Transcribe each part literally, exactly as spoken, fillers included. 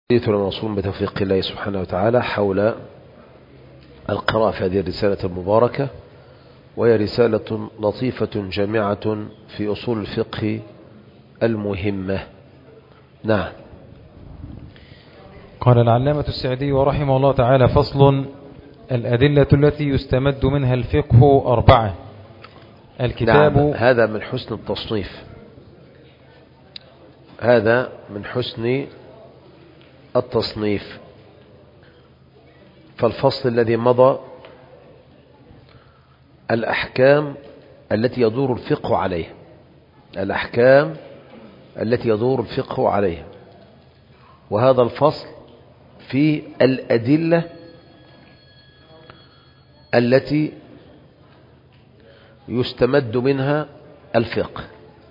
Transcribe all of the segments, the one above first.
حديثنا موصول بتوفيق الله سبحانه وتعالى حول القراءة في هذه الرسالة المباركة، وهي رسالة لطيفة جامعة في أصول الفقه المهمة. نعم. قال العلامة السعدي ورحمه الله تعالى: فصل: الأدلة التي يستمد منها الفقه أربعة. الكتاب. نعم، هذا من حسن التصنيف، هذا من حسن التصنيف. فالفصل الذي مضى الأحكام التي يدور الفقه عليها، الأحكام التي يدور الفقه عليها، وهذا الفصل في الأدلة التي يستمد منها الفقه.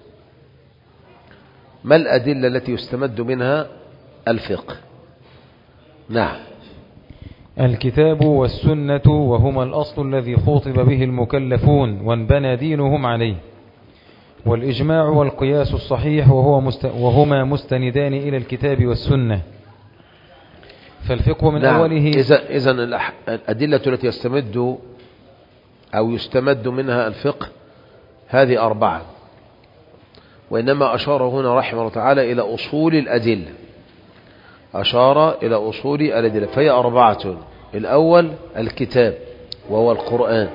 ما الأدلة التي يستمد منها الفقه؟ نعم. الكتاب والسنة، وهما الأصل الذي خوطب به المكلفون وانبنى دينهم عليه، والإجماع والقياس الصحيح وهو مست... وهما مستندان إلى الكتاب والسنة. فالفقه من نعم. أوله. إذا إذا الأدلة التي يستمد أو يستمد منها الفقه هذه أربعة، وإنما أشار هنا رحمه الله تعالى إلى أصول الأدلة، أشار إلى أصول الأدلة، فهي أربعة. الأول الكتاب وهو القرآن،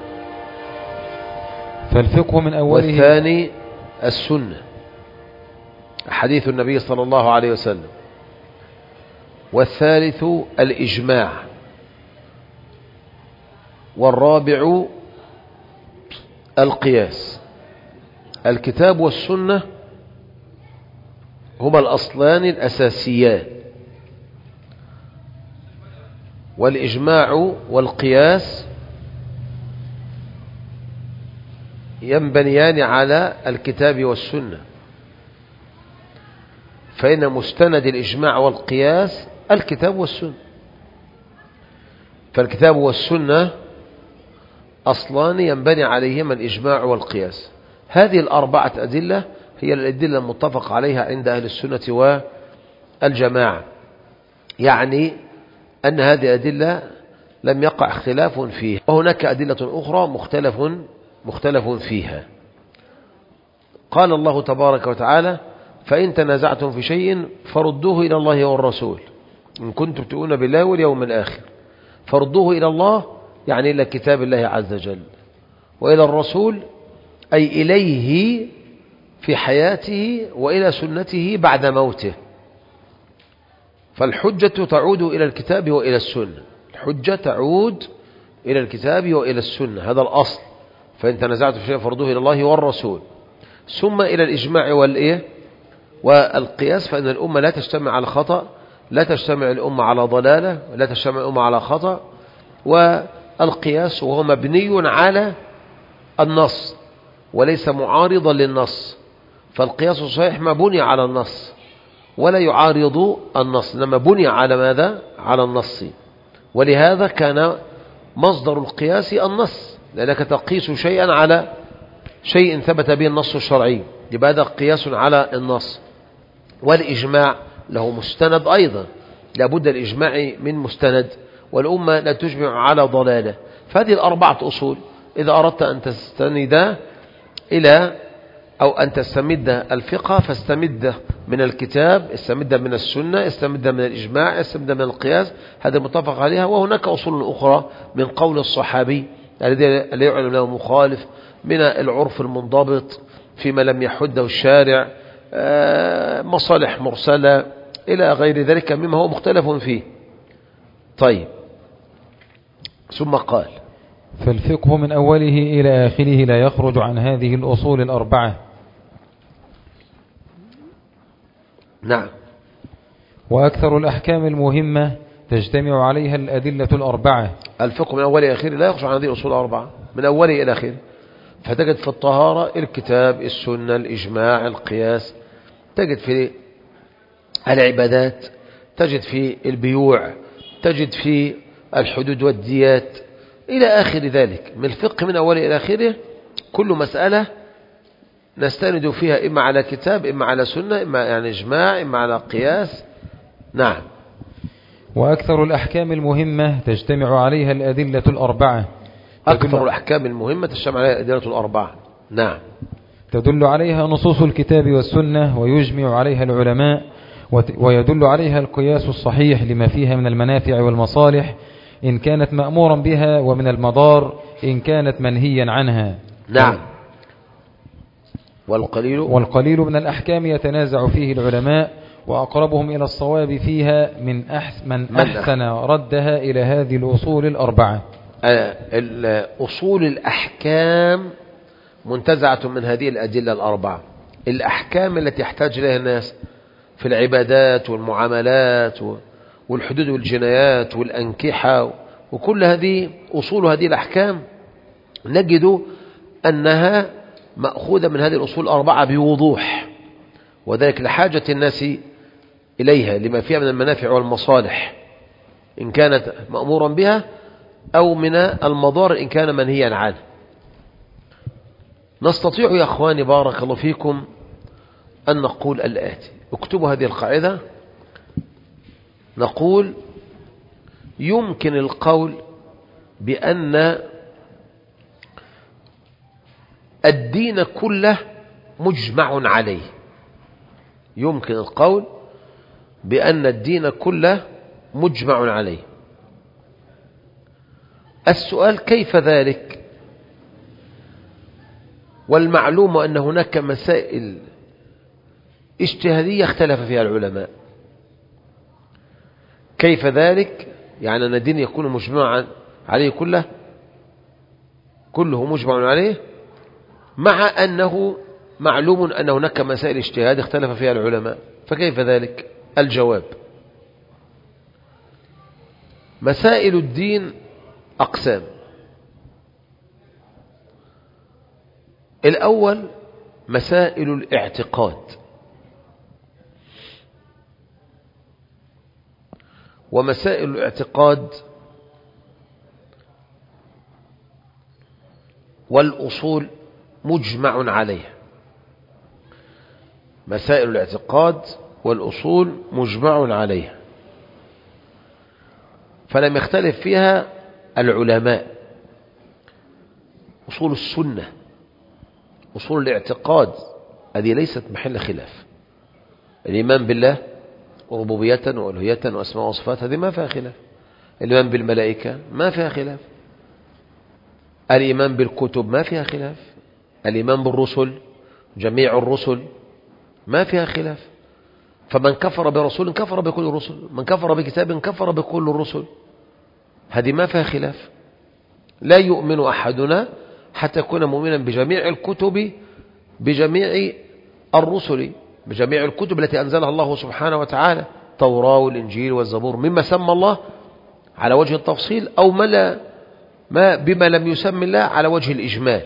فالفقه من أوله. والثاني السنة، حديث النبي صلى الله عليه وسلم، والثالث الإجماع، والرابع القياس. الكتاب والسنة هما الأصلان الأساسيان، والإجماع والقياس ينبنيان على الكتاب والسنة، فإن مستند الإجماع والقياس الكتاب والسنة. فالكتاب والسنة أصلان ينبني عليهما الإجماع والقياس. هذه الأربعة أدلة هي الأدلة المتفق عليها عند أهل السنة والجماعة، يعني أن هذه الأدلة لم يقع خلاف فيها، وهناك أدلة أخرى مختلف مختلف فيها. قال الله تبارك وتعالى: فإن تنازعتم في شيء فردوه إلى الله والرسول إن كنتم تؤمنون بالله واليوم الآخر. فردوه إلى الله يعني إلى كتاب الله عز وجل، وإلى الرسول أي إليه في حياته، وإلى سنته بعد موته. فالحجة تعود إلى الكتاب وإلى السنة، الحجة تعود إلى الكتاب وإلى السنة، هذا الأصل. فإن تنازعتم في شيء فردوه إلى الله والرسول، ثم إلى الإجماع والإيه والقياس، فإن الأمة لا تجتمع على خطأ، لا تجتمع الأمة على ضلالة، لا تجتمع الأمة على خطأ. والقياس وهو مبني على النص وليس معارضا للنص، فالقياس الصحيح ما بني على النص ولا يعارض النص، لما بني على ماذا؟ على النص. ولهذا كان مصدر القياس النص، لأنك تقيس شيئا على شيء ثبت به النص الشرعي، يبقى هذا قياس على النص. والإجماع له مستند أيضا، لابد الإجماع من مستند، والأمة لا تجمع على ضلالة. فهذه الأربعة أصول إذا أردت أن تستند إلى أو أن تستمد الفقه فاستمد من الكتاب، استمد من السنة، استمد من الإجماع، استمد من القياس، هذا متفق عليها. وهناك أصول أخرى من قول الصحابي الذي يعلم له مخالف، من العرف المنضبط فيما لم يحده الشارع، مصالح مرسلة إلى غير ذلك مما هو مختلف فيه. طيب، ثم قال: فالفقه من أوله إلى آخره لا يخرج عن هذه الأصول الأربعة. نعم. وأكثر الأحكام المهمة تجتمع عليها الأدلة الأربعة. الفقه من أوله إلى آخره لا يخرج عن هذه الأصول الأربعة، من أوله إلى آخره. فتجد في الطهارة الكتاب، السنة، الإجماع، القياس. تجد في العبادات، تجد في البيوع، تجد في الحدود والديات إلى آخر ذلك. من الفقه من أوله إلى آخره كل مسألة نستند فيها إما على كتاب، إما على سنة، إما يعني إجماع، إما على قياس. نعم. وأكثر الأحكام المهمة تجتمع عليها الأدلة الأربعة. أكثر الأحكام المهمة تجتمع عليها الأدلة الأربعة. نعم. تدل عليها نصوص الكتاب والسنة ويجمع عليها العلماء، ويدل عليها القياس الصحيح لما فيها من المنافع والمصالح إن كانت مأمورا بها، ومن المضار إن كانت منهيا عنها. نعم. والقليل والقليل من الأحكام يتنازع فيه العلماء، وأقربهم إلى الصواب فيها من أحسن, من أحسن ردها إلى هذه الأصول الأربعة. أصول الأحكام منتزعة من هذه الأدلة الأربعة. الأحكام التي يحتاج إليها الناس في العبادات والمعاملات والحدود والجنايات والأنكحة وكل هذه أصول هذه الأحكام نجد أنها مأخوذة من هذه الأصول الأربعة بوضوح، وذلك لحاجة الناس إليها لما فيها من المنافع والمصالح إن كانت مأمورا بها، أو من المضار إن كان منهيا عنه. نستطيع يا أخواني بارك الله فيكم أن نقول الآتي، اكتبوا هذه القاعدة. نقول يمكن القول بأن الدين كله مجمع عليه. يمكن القول بأن الدين كله مجمع عليه. السؤال كيف ذلك؟ والمعلوم أن هناك مسائل اجتهادية اختلف فيها العلماء. كيف ذلك؟ يعني أن الدين يكون مجمعا عليه كله كله مجمع عليه، مع أنه معلوم أن هناك مسائل اجتهاد اختلف فيها العلماء. فكيف ذلك؟ الجواب: مسائل الدين أقسام. الأول مسائل الاعتقاد، ومسائل الاعتقاد والأصول مجمع عليها. مسائل الاعتقاد والأصول مجمع عليها، فلم يختلف فيها العلماء. أصول السنة، أصول الاعتقاد، هذه ليست محل خلاف. الإيمان بالله وربوبية وألوهية وأسماء وصفات، هذه ما فيها خلاف. الإيمان بالملائكة ما فيها خلاف. الإيمان بالكتب ما فيها خلاف. الإيمان بالرسل، جميع الرسل، ما فيها خلاف. فمن كفر برسول كفر بكل الرسل، من كفر بكتاب كفر بكل الرسل، هذه ما فيها خلاف. لا يؤمن أحدنا حتى يكون مؤمنا بجميع الكتب، بجميع الرسل، بجميع الكتب التي أنزلها الله سبحانه وتعالى، التوراة والإنجيل والزبور، مما سمى الله على وجه التفصيل، أو ما لا ما بما لم يسمى الله على وجه الإجمال.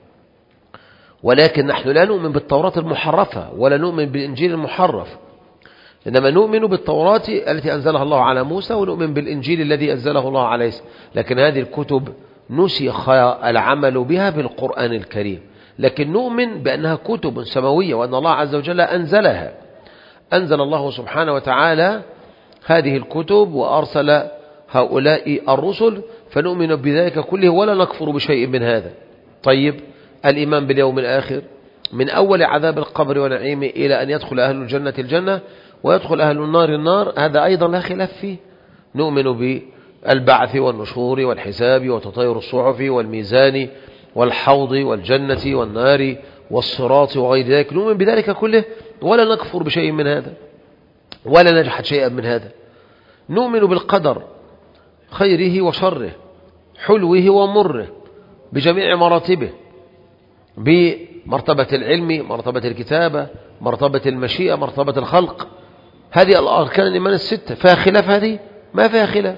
ولكن نحن لا نؤمن بالتوراة المحرفة ولا نؤمن بالإنجيل المحرف، إنما نؤمن بالتوراة التي أنزلها الله على موسى، ونؤمن بالإنجيل الذي أنزله الله عليه. لكن هذه الكتب نسخ العمل بها بالقرآن الكريم، لكن نؤمن بأنها كتب سماوية، وأن الله عز وجل أنزلها. أنزل الله سبحانه وتعالى هذه الكتب وأرسل هؤلاء الرسل، فنؤمن بذلك كله ولا نكفر بشيء من هذا. طيب، الإيمان باليوم الآخر من أول عذاب القبر ونعيمه إلى أن يدخل أهل الجنة الجنة ويدخل أهل النار النار، هذا أيضا لا خلاف فيه. نؤمن بالبعث والنشور والحساب وتطير الصحف والميزان والحوض والجنة والنار والصراط وغير ذلك، نؤمن بذلك كله ولا نكفر بشيء من هذا ولا نجحد شيئا من هذا. نؤمن بالقدر، خيره وشره، حلوه ومره، بجميع مراتبه، بمرتبة العلم، مرتبة الكتابة، مرتبة المشيئة، مرتبة الخلق. هذه الأركان الإيمان الستة، فيها خلاف؟ هذه ما فيها خلاف.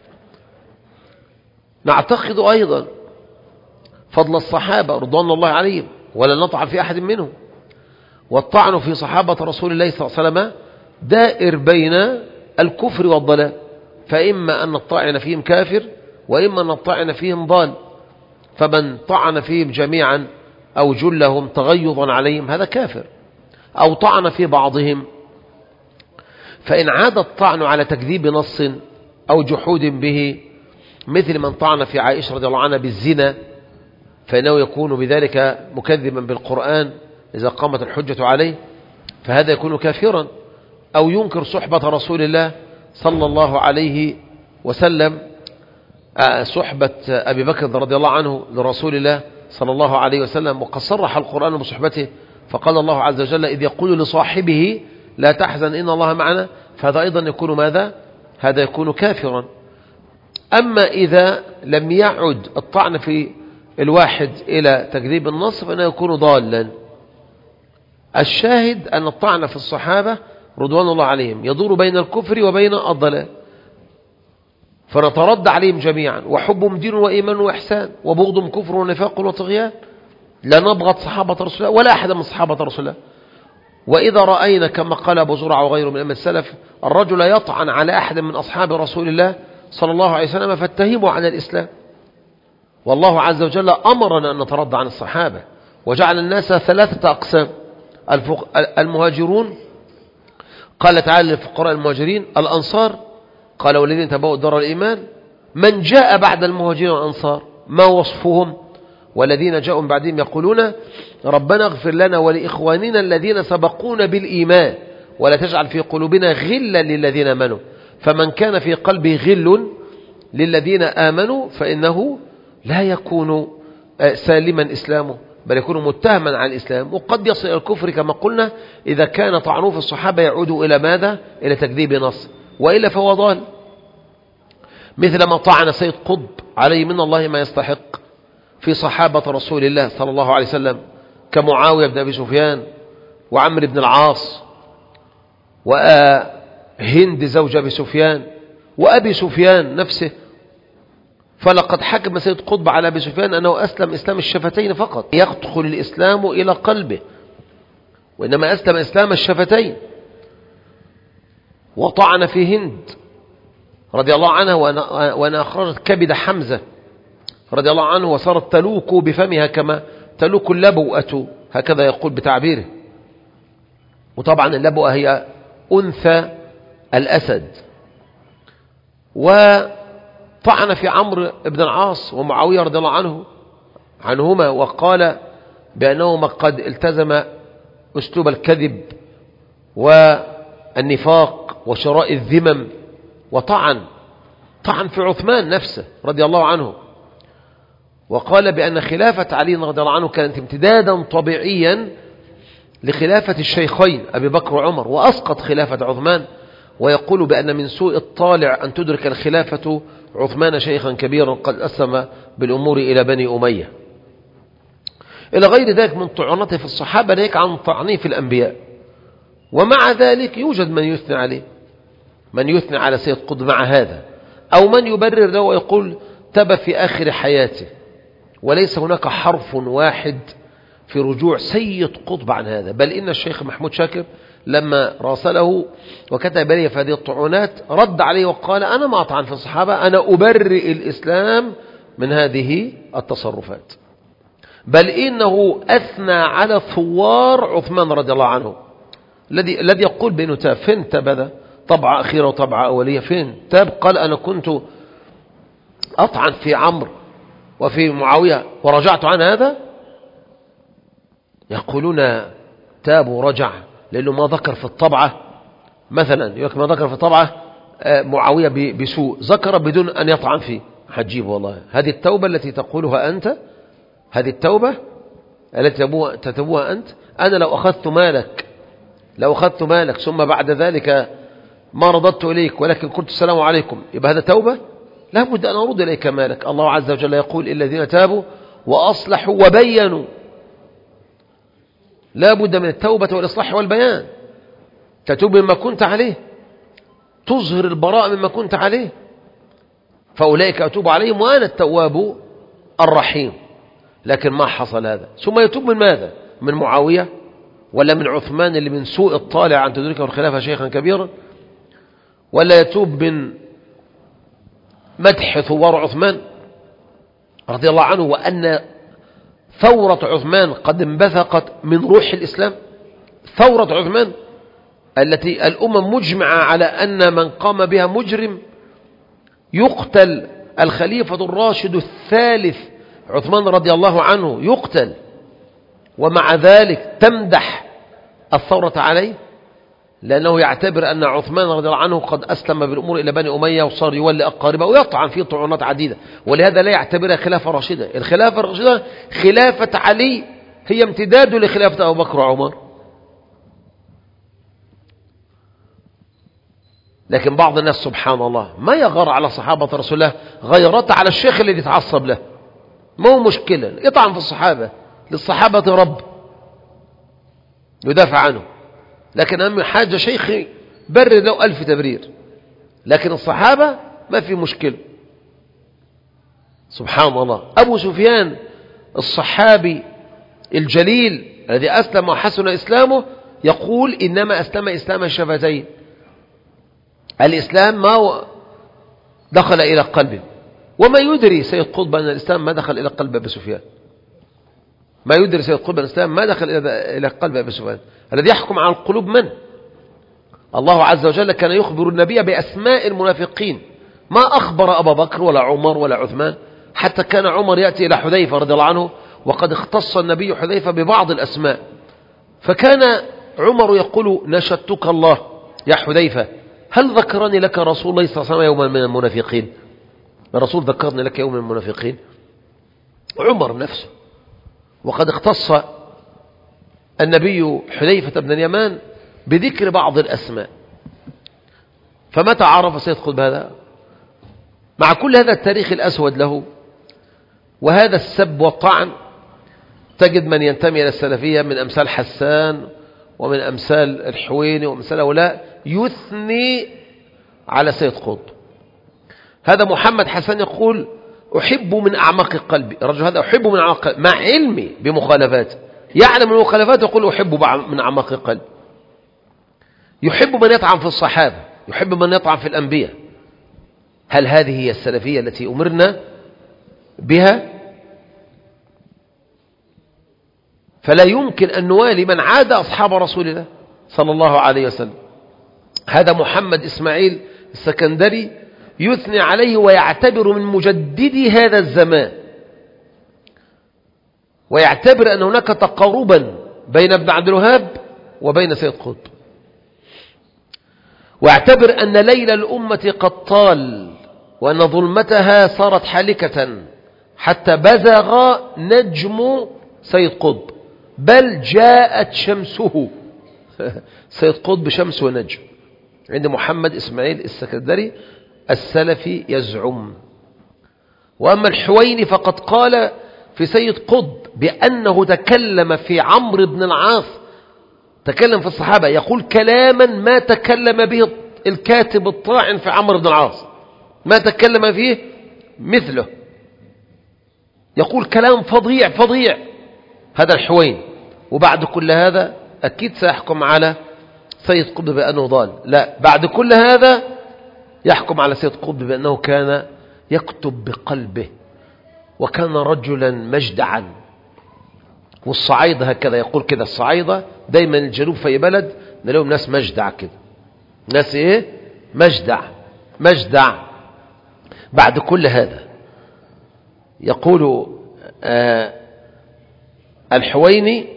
نعتقد أيضا فضل الصحابة رضوان الله عليهم ولا نطعن في أحد منهم، والطعن في صحابة رسول الله صلى الله عليه وسلم دائر بين الكفر والضلال، فإما أن نطعن فيهم كافر وإما أن نطعن فيهم ضال. فمن طعن فيهم جميعا أو جلهم تغيظا عليهم هذا كافر، أو طعن في بعضهم، فإن عاد الطعن على تكذيب نص أو جحود به، مثل من طعن في عائشة رضي الله عنها بالزنا، فإنه يكون بذلك مكذبا بالقرآن إذا قامت الحجة عليه، فهذا يكون كافرا. أو ينكر صحبة رسول الله صلى الله عليه وسلم، صحبة أبي بكر رضي الله عنه لرسول الله صلى الله عليه وسلم، وقد صرح القرآن بصحبته، فقال الله عز وجل إذ يقول لصاحبه لا تحزن إن الله معنا، فهذا أيضا يكون ماذا؟ هذا يكون كافرا. أما إذا لم يعد الطعن في الواحد إلى تكذيب النص فإنه يكون ضالا. الشاهد أن الطعن في الصحابة رضوان الله عليهم يدور بين الكفر وبين الضلال، فنترد عليهم جميعا، وحبهم دين وإيمان وإحسان، وبغضهم كفر ونفاق وطغيان. لا نبغض صحابة رسول الله ولا أحد من صحابة رسول الله. وإذا رأينا كما قال أبو زرع وغيره من أئمة السلف الرجل يطعن على أحد من أصحاب رسول الله صلى الله عليه وسلم فاتهموا على الإسلام. والله عز وجل أمرنا أن نترد عن الصحابة، وجعل الناس ثلاثة أقسام: المهاجرون، قال تعالى للفقراء المهاجرين، الأنصار قال والذين تبوأوا الدار الإيمان، من جاء بعد المهاجرين والأنصار ما وصفهم؟ والذين جاءوا من بعدهم يقولون ربنا اغفر لنا ولإخواننا الذين سبقونا بالإيمان ولا تجعل في قلوبنا غلا للذين آمنوا. فمن كان في قلبه غل للذين آمنوا فإنه لا يكون سالما إسلامه، بل يكون متهما على الإسلام، وقد يصل إلى الكفر كما قلنا إذا كان طعنوه في الصحابة يعود إلى ماذا؟ إلى تكذيب نص، وإلا فهو ضال. مثل ما طعن سيد قطب عليه من الله ما يستحق في صحابة رسول الله صلى الله عليه وسلم كمعاوية بن أبي سفيان وعمر بن العاص وهند زوج أبي سفيان وأبي سفيان نفسه. فلقد حكم سيد قطب على أبي سفيان أنه أسلم إسلام الشفتين فقط، يدخل الإسلام إلى قلبه، وإنما أسلم إسلام الشفتين. وطعن في هند رضي الله عنها وأن أخرجت كبد حمزة رضي الله عنه وصارت تلوك بفمها كما تلوك اللبؤة، هكذا يقول بتعبيره. وطبعا اللبؤة هي أنثى الأسد. وطعن في عمرو بن العاص ومعاوية رضي الله عنه عنهما، وقال بأنهما قد التزم أسلوب الكذب والنفاق وشراء الذمم. وطعن طعن في عثمان نفسه رضي الله عنه، وقال بأن خلافة علي رضي الله عنه كانت امتدادا طبيعيا لخلافة الشيخين أبي بكر وعمر، وأسقط خلافة عثمان، ويقول بأن من سوء الطالع أن تدرك الخلافة عثمان شيخا كبيرا قد أسلم بالأمور إلى بني أمية، إلى غير ذلك من طعنته في الصحابة، ناهيك عن طعنه في الأنبياء. ومع ذلك يوجد من يثني عليه، من يثني على سيد قطب مع هذا، أو من يبرر له ويقول تب في آخر حياته. وليس هناك حرف واحد في رجوع سيد قطب عن هذا، بل إن الشيخ محمود شاكر لما راسله وكتب لي في هذه الطعونات رد عليه وقال أنا ما أطعن في الصحابة، أنا أبرئ الإسلام من هذه التصرفات. بل إنه أثنى على ثوار عثمان رضي الله عنه، الذي الذي يقول بأنه تاب. فين تاب؟ هذا طبعة أخيرة وطبعة أولية، فين تاب؟ قال أنا كنت أطعن في عمرو وفي معاوية ورجعت عن هذا. يقولون تاب ورجع لأنه ما ذكر في الطبعة، مثلا يقول ما ذكر في الطبعة معاوية بسوء، ذكر بدون أن يطعن فيه. حجيب والله، هذه التوبة التي تقولها أنت، هذه التوبة التي تتبوها أنت. أنا لو أخذت مالك لو أخذت مالك ثم بعد ذلك ما رددت إليك ولكن قلت السلام عليكم، يبقى هذا توبة؟ لا بد أن أرد إليك مالك. الله عز وجل يقول الذين تابوا وأصلحوا وبينوا، لا بد من التوبة والإصلاح والبيان. تتوب مما كنت عليه، تظهر البراء مما كنت عليه، فأولئك أتوب عليهم وأنا التواب الرحيم. لكن ما حصل هذا. ثم يتوب من ماذا؟ من معاوية ولا من عثمان اللي من سوء الطالع أن تدركه الخلافة شيخا كبيرا؟ ولا يتوب من مدح ثوار عثمان رضي الله عنه وأن ثورة عثمان قد انبثقت من روح الإسلام؟ ثورة عثمان التي الأمم مجمعة على أن من قام بها مجرم يقتل الخليفة الراشد الثالث عثمان رضي الله عنه يقتل، ومع ذلك تمدح الثورة عليه، لأنه يعتبر أن عثمان رضي الله عنه قد أسلم بالأمور إلى بني أمية وصار يولي أقاربه ويطعن فيه طعنات عديدة، ولهذا لا يعتبرها خلافة راشدة. الخلافة الراشدة خلافة علي هي امتداد لخلافة أبو بكر وعمر. لكن بعض الناس سبحان الله ما يغار على صحابة رسول الله غيرت على الشيخ الذي يتعصب له، ما هو مشكلة يطعن في الصحابة، للصحابة رب يدافع عنه، لكن أهم حاجة شيخ برر له ألف تبرير، لكن الصحابة ما في مشكلة. سبحان الله. أبو سفيان الصحابي الجليل الذي أسلم وحسن إسلامه يقول إنما أسلم إسلام الشفتين، الإسلام ما دخل إلى قلبه. وما يدري سيد قطب أن الإسلام ما دخل إلى قلب أبي سفيان، ما يدري سيد قطب أن الإسلام ما دخل إلى قلب أبي سفيان. الذي يحكم على القلوب من؟ الله عز وجل كان يخبر النبي بأسماء المنافقين، ما أخبر أبا بكر ولا عمر ولا عثمان، حتى كان عمر يأتي إلى حذيفة رضي الله عنه وقد اختص النبي حذيفة ببعض الأسماء، فكان عمر يقول نشدتك الله يا حذيفة هل ذكرني لك رسول الله صلى الله عليه وسلم يوما من المنافقين؟ الرسول ذكرني لك يوم من المنافقين؟ عمر نفسه. وقد اختص النبي حذيفة بن اليمان بذكر بعض الأسماء. فمتى عرف سيد قطب هذا؟ مع كل هذا التاريخ الأسود له وهذا السب والطعن، تجد من ينتمي إلى السلفية من أمثال حسان ومن أمثال الحويني وأمثال هؤلاء يثني على سيد قطب. هذا محمد حسان يقول أحب من أعماق قلبي، الرجل هذا أحب من أعماق قلبي مع علمي بمخالفات، يعلم المخالفات يقول أحب من أعماق قلبي. يحب من يطعن في الصحابة، يحب من يطعن في الأنبياء. هل هذه هي السلفية التي أمرنا بها؟ فلا يمكن أن نوالي من عاد أصحاب رسول الله صلى الله عليه وسلم. هذا محمد إسماعيل السكندري يثني عليه ويعتبر من مجددي هذا الزمان، ويعتبر أن هناك تقاربا بين ابن عبد الوهاب وبين سيد قطب، واعتبر أن ليل الأمة قد طال وأن ظلمتها صارت حالكة حتى بزغ نجم سيد قطب، بل جاءت شمسه. سيد قطب شمس ونجم عند محمد إسماعيل السكندري السلفي يزعم. وأما الحويني فقد قال في سيد قطب بأنه تكلم في عمرو بن العاص، تكلم في الصحابة، يقول كلاما ما تكلم به الكاتب الطاعن في عمرو بن العاص، ما تكلم فيه مثله، يقول كلام فظيع فظيع. هذا الحويني. وبعد كل هذا أكيد سيحكم على سيد قطب بأنه ضال؟ لا، بعد كل هذا يحكم على سيد قطب بأنه كان يكتب بقلبه وكان رجلا مجدعا. والصعايدة هكذا يقول كده، الصعايدة دايما الجنوب في بلد نلاقيهم ناس مجدع كده، ناس ايه مجدع مجدع. بعد كل هذا يقول آه الحويني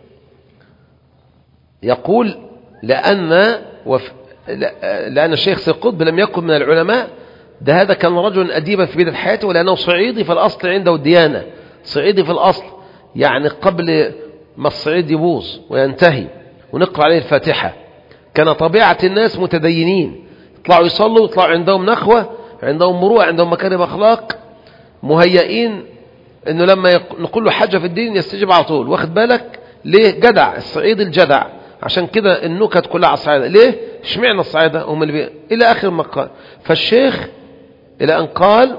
يقول لأن وف... لأن الشيخ سيد قطب لم يكن من العلماء، ده هذا كان رجل أديبا في بداية حياته، ولأنه صعيدي في الأصل عنده الديانة، صعيدي في الأصل يعني قبل ما الصعيد يبوظ وينتهي ونقرأ عليه الفاتحة كان طبيعة الناس متدينين، يطلعوا يصلوا، يطلعوا عندهم نخوة، عندهم مروءة، عندهم مكارم أخلاق، مهيئين انه لما نقول له حاجة في الدين يستجيب على طول. واخد بالك ليه؟ جدع، الصعيد الجدع. عشان كده النكت كلها على الصعيدة. ليه؟ اشمعنى الصعيدة هم اللي بي... الى اخر ما قال. فالشيخ الى ان قال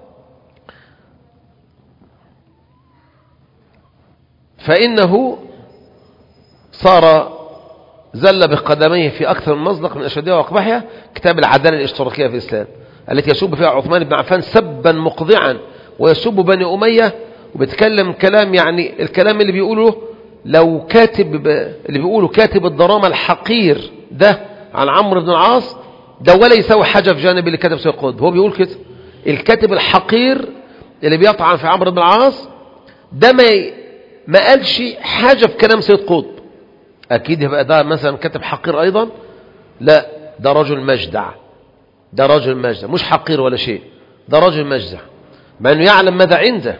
فانه صار زل بقدميه في اكثر من مصدق من اشدها واقبحها، كتاب العدالة الاشتراكية في الاسلام التي يسب فيها عثمان بن عفان سبا مقضعا ويسب بني أمية، وبيتكلم كلام يعني الكلام اللي بيقوله لو كاتب اللي بيقوله كاتب الدراما الحقير ده عن عمرو بن العاص ده ولا يساوي حاجة في جانب اللي كتب سيد قطب. هو بيقول كده الكاتب الحقير اللي بيطعن في عمرو بن العاص ده ما ما قالش حاجة في كلام سيد قطب. أكيد يبقى ده مثلا كاتب حقير أيضا؟ لا، ده رجل مجدع، ده رجل مجدع مش حقير ولا شيء، ده رجل مجدع مع أنه يعلم ماذا عنده.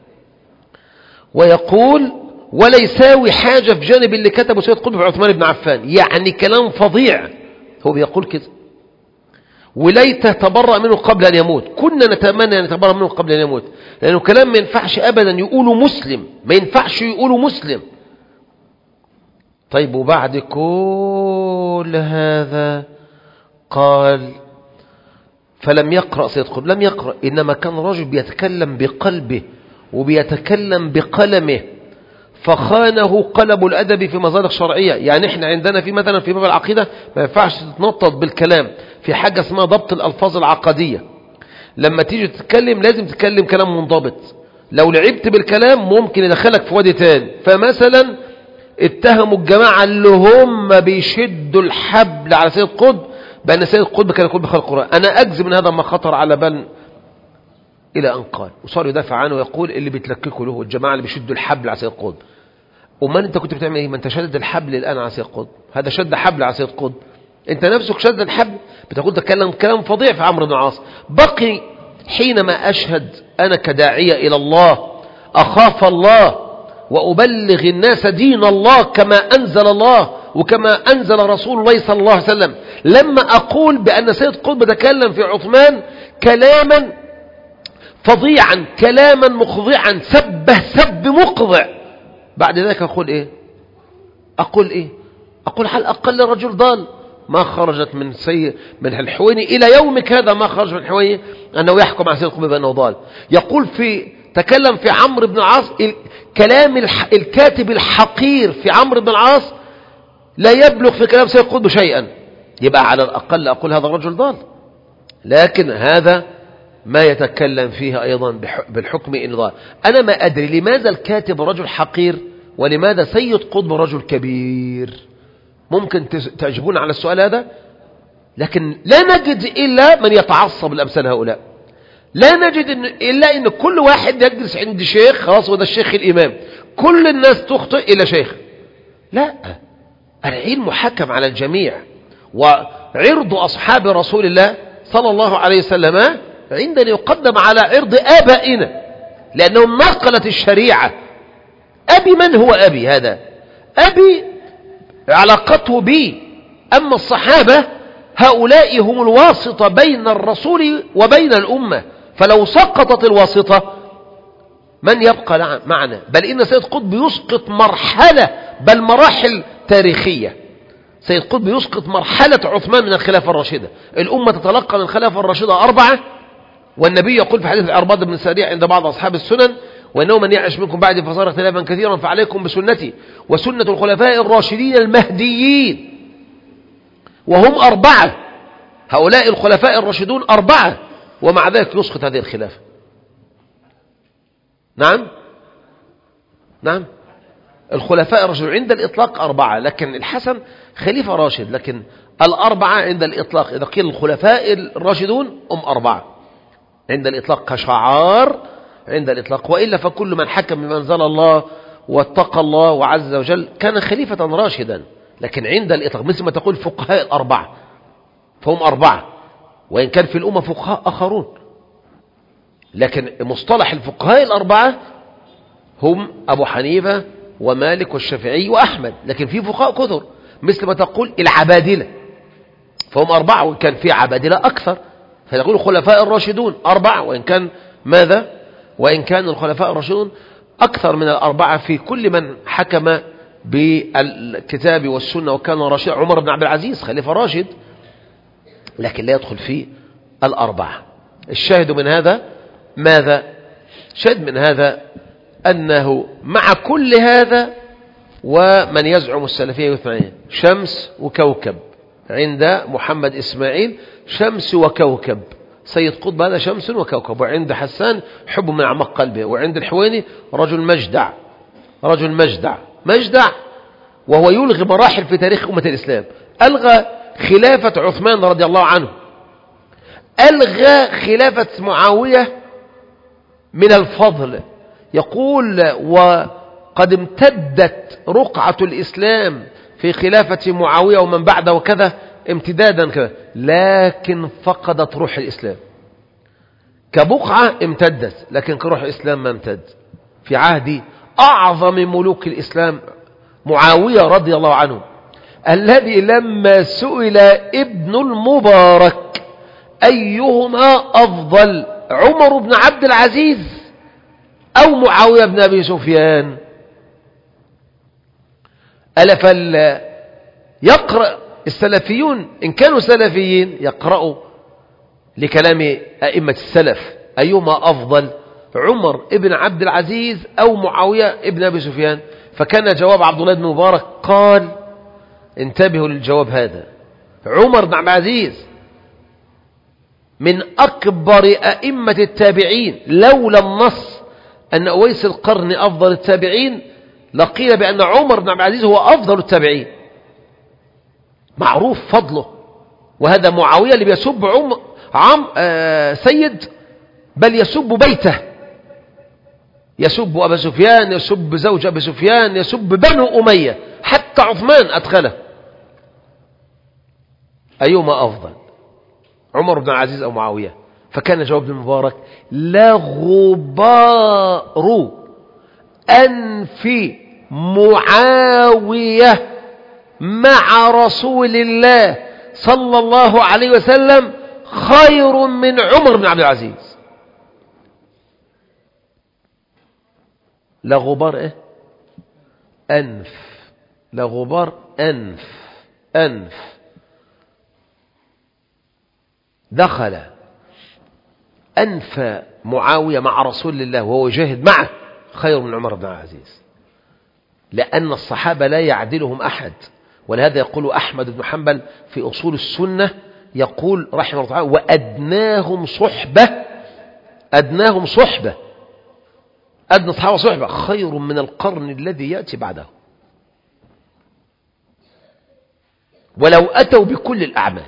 ويقول ولا يساوي حاجة في جانب اللي كتبه سيد قطب في عثمان بن عفان، يعني كلام فظيع. هو بيقول كده وليت تبرأ منه قبل أن يموت. كنا نتمنى أن يتبرأ منه قبل أن يموت، لأنه كلام ما ينفعش أبدا يقوله مسلم، ما ينفعش يقوله مسلم. طيب وبعد كل هذا قال فلم يقرأ سيد قطب، لم يقرأ، إنما كان رجل بيتكلم بقلبه وبيتكلم بقلمه، فخانه قلب الأدب في مصادر شرعية. يعني احنا عندنا في مثلا في باب العقيدة ما ينفعش تتنطط بالكلام، في حاجة اسمها ضبط الألفاظ العقدية. لما تيجي تتكلم لازم تتكلم كلام منضبط، لو لعبت بالكلام ممكن يدخلك في وادي تاني. فمثلا اتهموا الجماعة اللي هم بيشدوا الحبل على سيد قطب بأن سيد قطب كان يقول بخلق القرآن. أنا أجزم من هذا ما خطر على بال إلى أن قال، وصار يدافع عنه ويقول اللي بيتلككوا له الجماعة اللي بيشدوا الحبل على سيد قطب. وما أنت كنت بتعمل إيه؟ ما أنت شدد الحبل الآن على سيد قطب، هذا شد حبل على سيد قطب، أنت نفسك شدد الحبل، بتقول تكلم كلام فظيع في عمرو بن العاص. بقي حينما أشهد أنا كداعية إلى الله أخاف الله وأبلغ الناس دين الله كما أنزل الله وكما أنزل رسول الله صلى الله عليه وسلم، لما أقول بأن سيد قطب تكلم في عثمان كلاما فظيعا كلاما مخضعا سبه سب مقضع، بعد ذلك أقول إيه أقول إيه أقول على الأقل رجل ضال. ما خرجت من سي من الحويني إلى يومك هذا ما خرج من الحويني أنه يحكم على سيد قطب بأنه ضال. يقول في تكلم في عمرو بن العاص كلام الكاتب الحقير في عمرو بن العاص لا يبلغ في كلام سيد قطب شيئا، يبقى على الأقل أقول هذا رجل ضال. لكن هذا ما يتكلم فيها أيضا بالحكم إن ضال. أنا ما أدري لماذا الكاتب رجل حقير ولماذا سيد قطب رجل كبير. ممكن تعجبون على السؤال هذا، لكن لا نجد إلا من يتعصب لأمثال هؤلاء. لا نجد إن إلا إن كل واحد يجلس عند شيخ خلاص وده الشيخ الإمام، كل الناس تخطئ إلى شيخ. لا، العلم محكم على الجميع، وعرض أصحاب رسول الله صلى الله عليه وسلم عندنا يقدم على عرض آبائنا لأنهم نقلت الشريعة. أبي من هو أبي؟ هذا أبي علاقته بي، أما الصحابة هؤلاء هم الواسطة بين الرسول وبين الأمة، فلو سقطت الواسطة من يبقى معنا؟ بل إن سيد قطب يسقط مرحلة بل مراحل تاريخية. سيد قطب يسقط مرحلة عثمان من الخلافة الراشدة. الأمة تتلقى من الخلافة الراشدة أربعة، والنبي يقول في حديث العرباض بن سريع عند بعض أصحاب السنن وإنه من يعش منكم بعد فصار اختلافا كثيرا فعليكم بسنتي وسنة الخلفاء الراشدين المهديين، وهم أربعة. هؤلاء الخلفاء الراشدون أربعة، ومع ذلك يسقط هذه الخلافة. نعم نعم الخلفاء الراشدون عند الإطلاق أربعة، لكن الحسن خليفة راشد، لكن الأربعة عند الإطلاق إذا قيل الخلفاء الراشدون هم أربعة عند الإطلاق كشعار عند الإطلاق، وإلا فكل من حكم بما أنزل الله واتقى الله وعز وجل كان خليفة راشدا. لكن عند الإطلاق مثل ما تقول فقهاء الأربعة فهم أربعة، وإن كان في الأمة فقهاء آخرون، لكن مصطلح الفقهاء الأربعة هم أبو حنيفة ومالك والشافعي وأحمد، لكن في فقهاء كثر مثل ما تقول العبادلة فهم أربعة، وإن كان في عبادلة أكثر فنقول الخلفاء الراشدون أربعة، وإن كان ماذا وإن كان الخلفاء الراشدون أكثر من الأربعة في كل من حكم بالكتاب والسنة وكان راشد. عمر بن عبد العزيز خليفة راشد لكن لا يدخل فيه الأربعة. الشاهد من هذا ماذا؟ شاهد من هذا أنه مع كل هذا ومن يزعم السلفية اثنين شمس وكوكب، عند محمد إسماعيل شمس وكوكب، سيد قطب هذا شمس وكوكب، وعند حسان حب من أعماق قلبه، وعند الحويني رجل مجدع رجل مجدع مجدع وهو يلغي مراحل في تاريخ أمة الإسلام. ألغى خلافة عثمان رضي الله عنه، ألغى خلافة معاوية من الفضل. يقول وقد امتدت رقعة الإسلام في خلافة معاوية ومن بعده وكذا امتدادا كذا، لكن فقدت روح الإسلام. كبقعة امتدت لكن كروح الإسلام ما امتد. في عهد أعظم ملوك الإسلام معاوية رضي الله عنه، الذي لما سئل ابن المبارك أيهما أفضل، عمر بن عبد العزيز أو معاوية بن أبي سفيان، ألا فل يقرأ السلفيون إن كانوا سلفيين يقرأوا لكلام أئمة السلف أيهما أفضل، عمر بن عبد العزيز أو معاوية بن أبي سفيان. فكان جواب عبد الله بن مبارك قال انتبهوا للجواب هذا، عمر بن عبد العزيز من أكبر أئمة التابعين، لولا النص أن أويس القرن أفضل التابعين لقيل بأن عمر بن عبد العزيز هو أفضل التابعين، معروف فضله. وهذا معاوية اللي بيسب عم عم آه سيد، بل يسب بيته، يسب أبا سفيان، يسب زوج أبي سفيان، يسب بنو أمية، حتى عثمان أدخله. أيهما أفضل، عمر بن العزيز أو معاوية؟ فكان جواب ابن المبارك لا غبار أنف معاوية مع رسول الله صلى الله عليه وسلم خير من عمر بن عبد العزيز. لا غبار إيه؟ أنف، لا غبار أنف، أنف دخل أنف معاوية مع رسول الله وهو يجاهد معه خير من عمر بن عبد العزيز، لأن الصحابة لا يعدلهم أحد. ولهذا يقول أحمد بن حنبل في أصول السنة، يقول رحمه الله تعالى وأدناهم صحبة، أدناهم صحبة، أدنى الصحابة صحبة خير من القرن الذي يأتي بعده، ولو أتوا بكل الأعمال،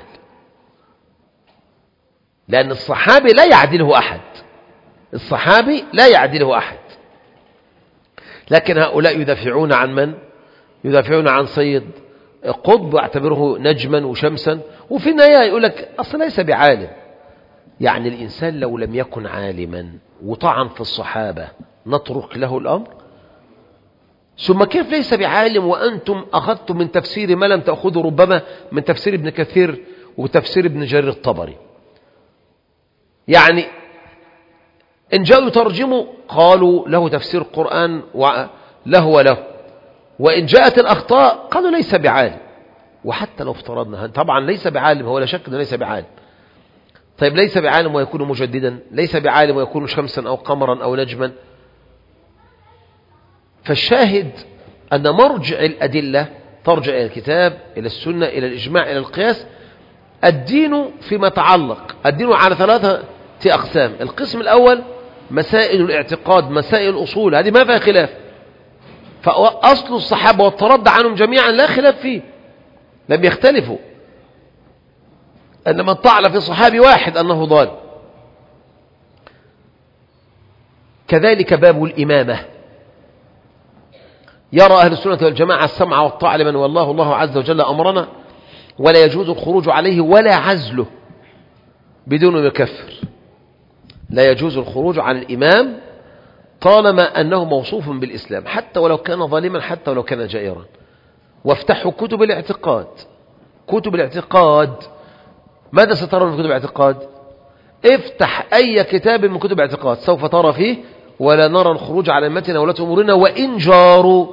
لأن الصحابي لا يعدله أحد، الصحابي لا يعدله أحد. لكن هؤلاء يدافعون عن من؟ يدافعون عن سيد قطب واعتبره نجما وشمسا، وفي النهاية يقول لك أصلا ليس بعالم. يعني الإنسان لو لم يكن عالما وطعن في الصحابة نترك له الأمر؟ ثم كيف ليس بعالم وأنتم أخذتم من تفسير ما لم تأخذوا ربما من تفسير ابن كثير وتفسير ابن جرير الطبري؟ يعني إن جاءوا يترجموا قالوا له تفسير القرآن وله وله، وإن جاءت الأخطاء قالوا ليس بعالم. وحتى لو افترضنا طبعا ليس بعالم، هو لا شك أنه ليس بعالم. طيب ليس بعالم ويكون مجددا، ليس بعالم ويكون شمسا أو قمرا أو نجما. فالشاهد أن مرجع الأدلة ترجع إلى الكتاب، إلى السنة، إلى الإجماع، إلى القياس. الدين فيما تعلق، الدين على ثلاثة أقسام. القسم الأول مسائل الاعتقاد، مسائل الأصول، هذه ما فيها خلاف، فأصل الصحابة والترد عنهم جميعا لا خلاف فيه، لم يختلفوا أن من طعن في صحابي واحد أنه ضال. كذلك باب الإمامة، يرى أهل السنة والجماعة السمع والطاعة لمن والله الله عز وجل أمرنا، ولا يجوز الخروج عليه ولا عزله بدون أن يكفر. لا يجوز الخروج عن الإمام طالما أنه موصوف بالإسلام، حتى ولو كان ظالما، حتى ولو كان جائرا. وافتحوا كتب الاعتقاد، كتب الاعتقاد ماذا سترى من كتب الاعتقاد؟ افتح أي كتاب من كتب الاعتقاد سوف ترى فيه ولا نرى الخروج على أئمتنا ولاة أمورنا وإن جاروا.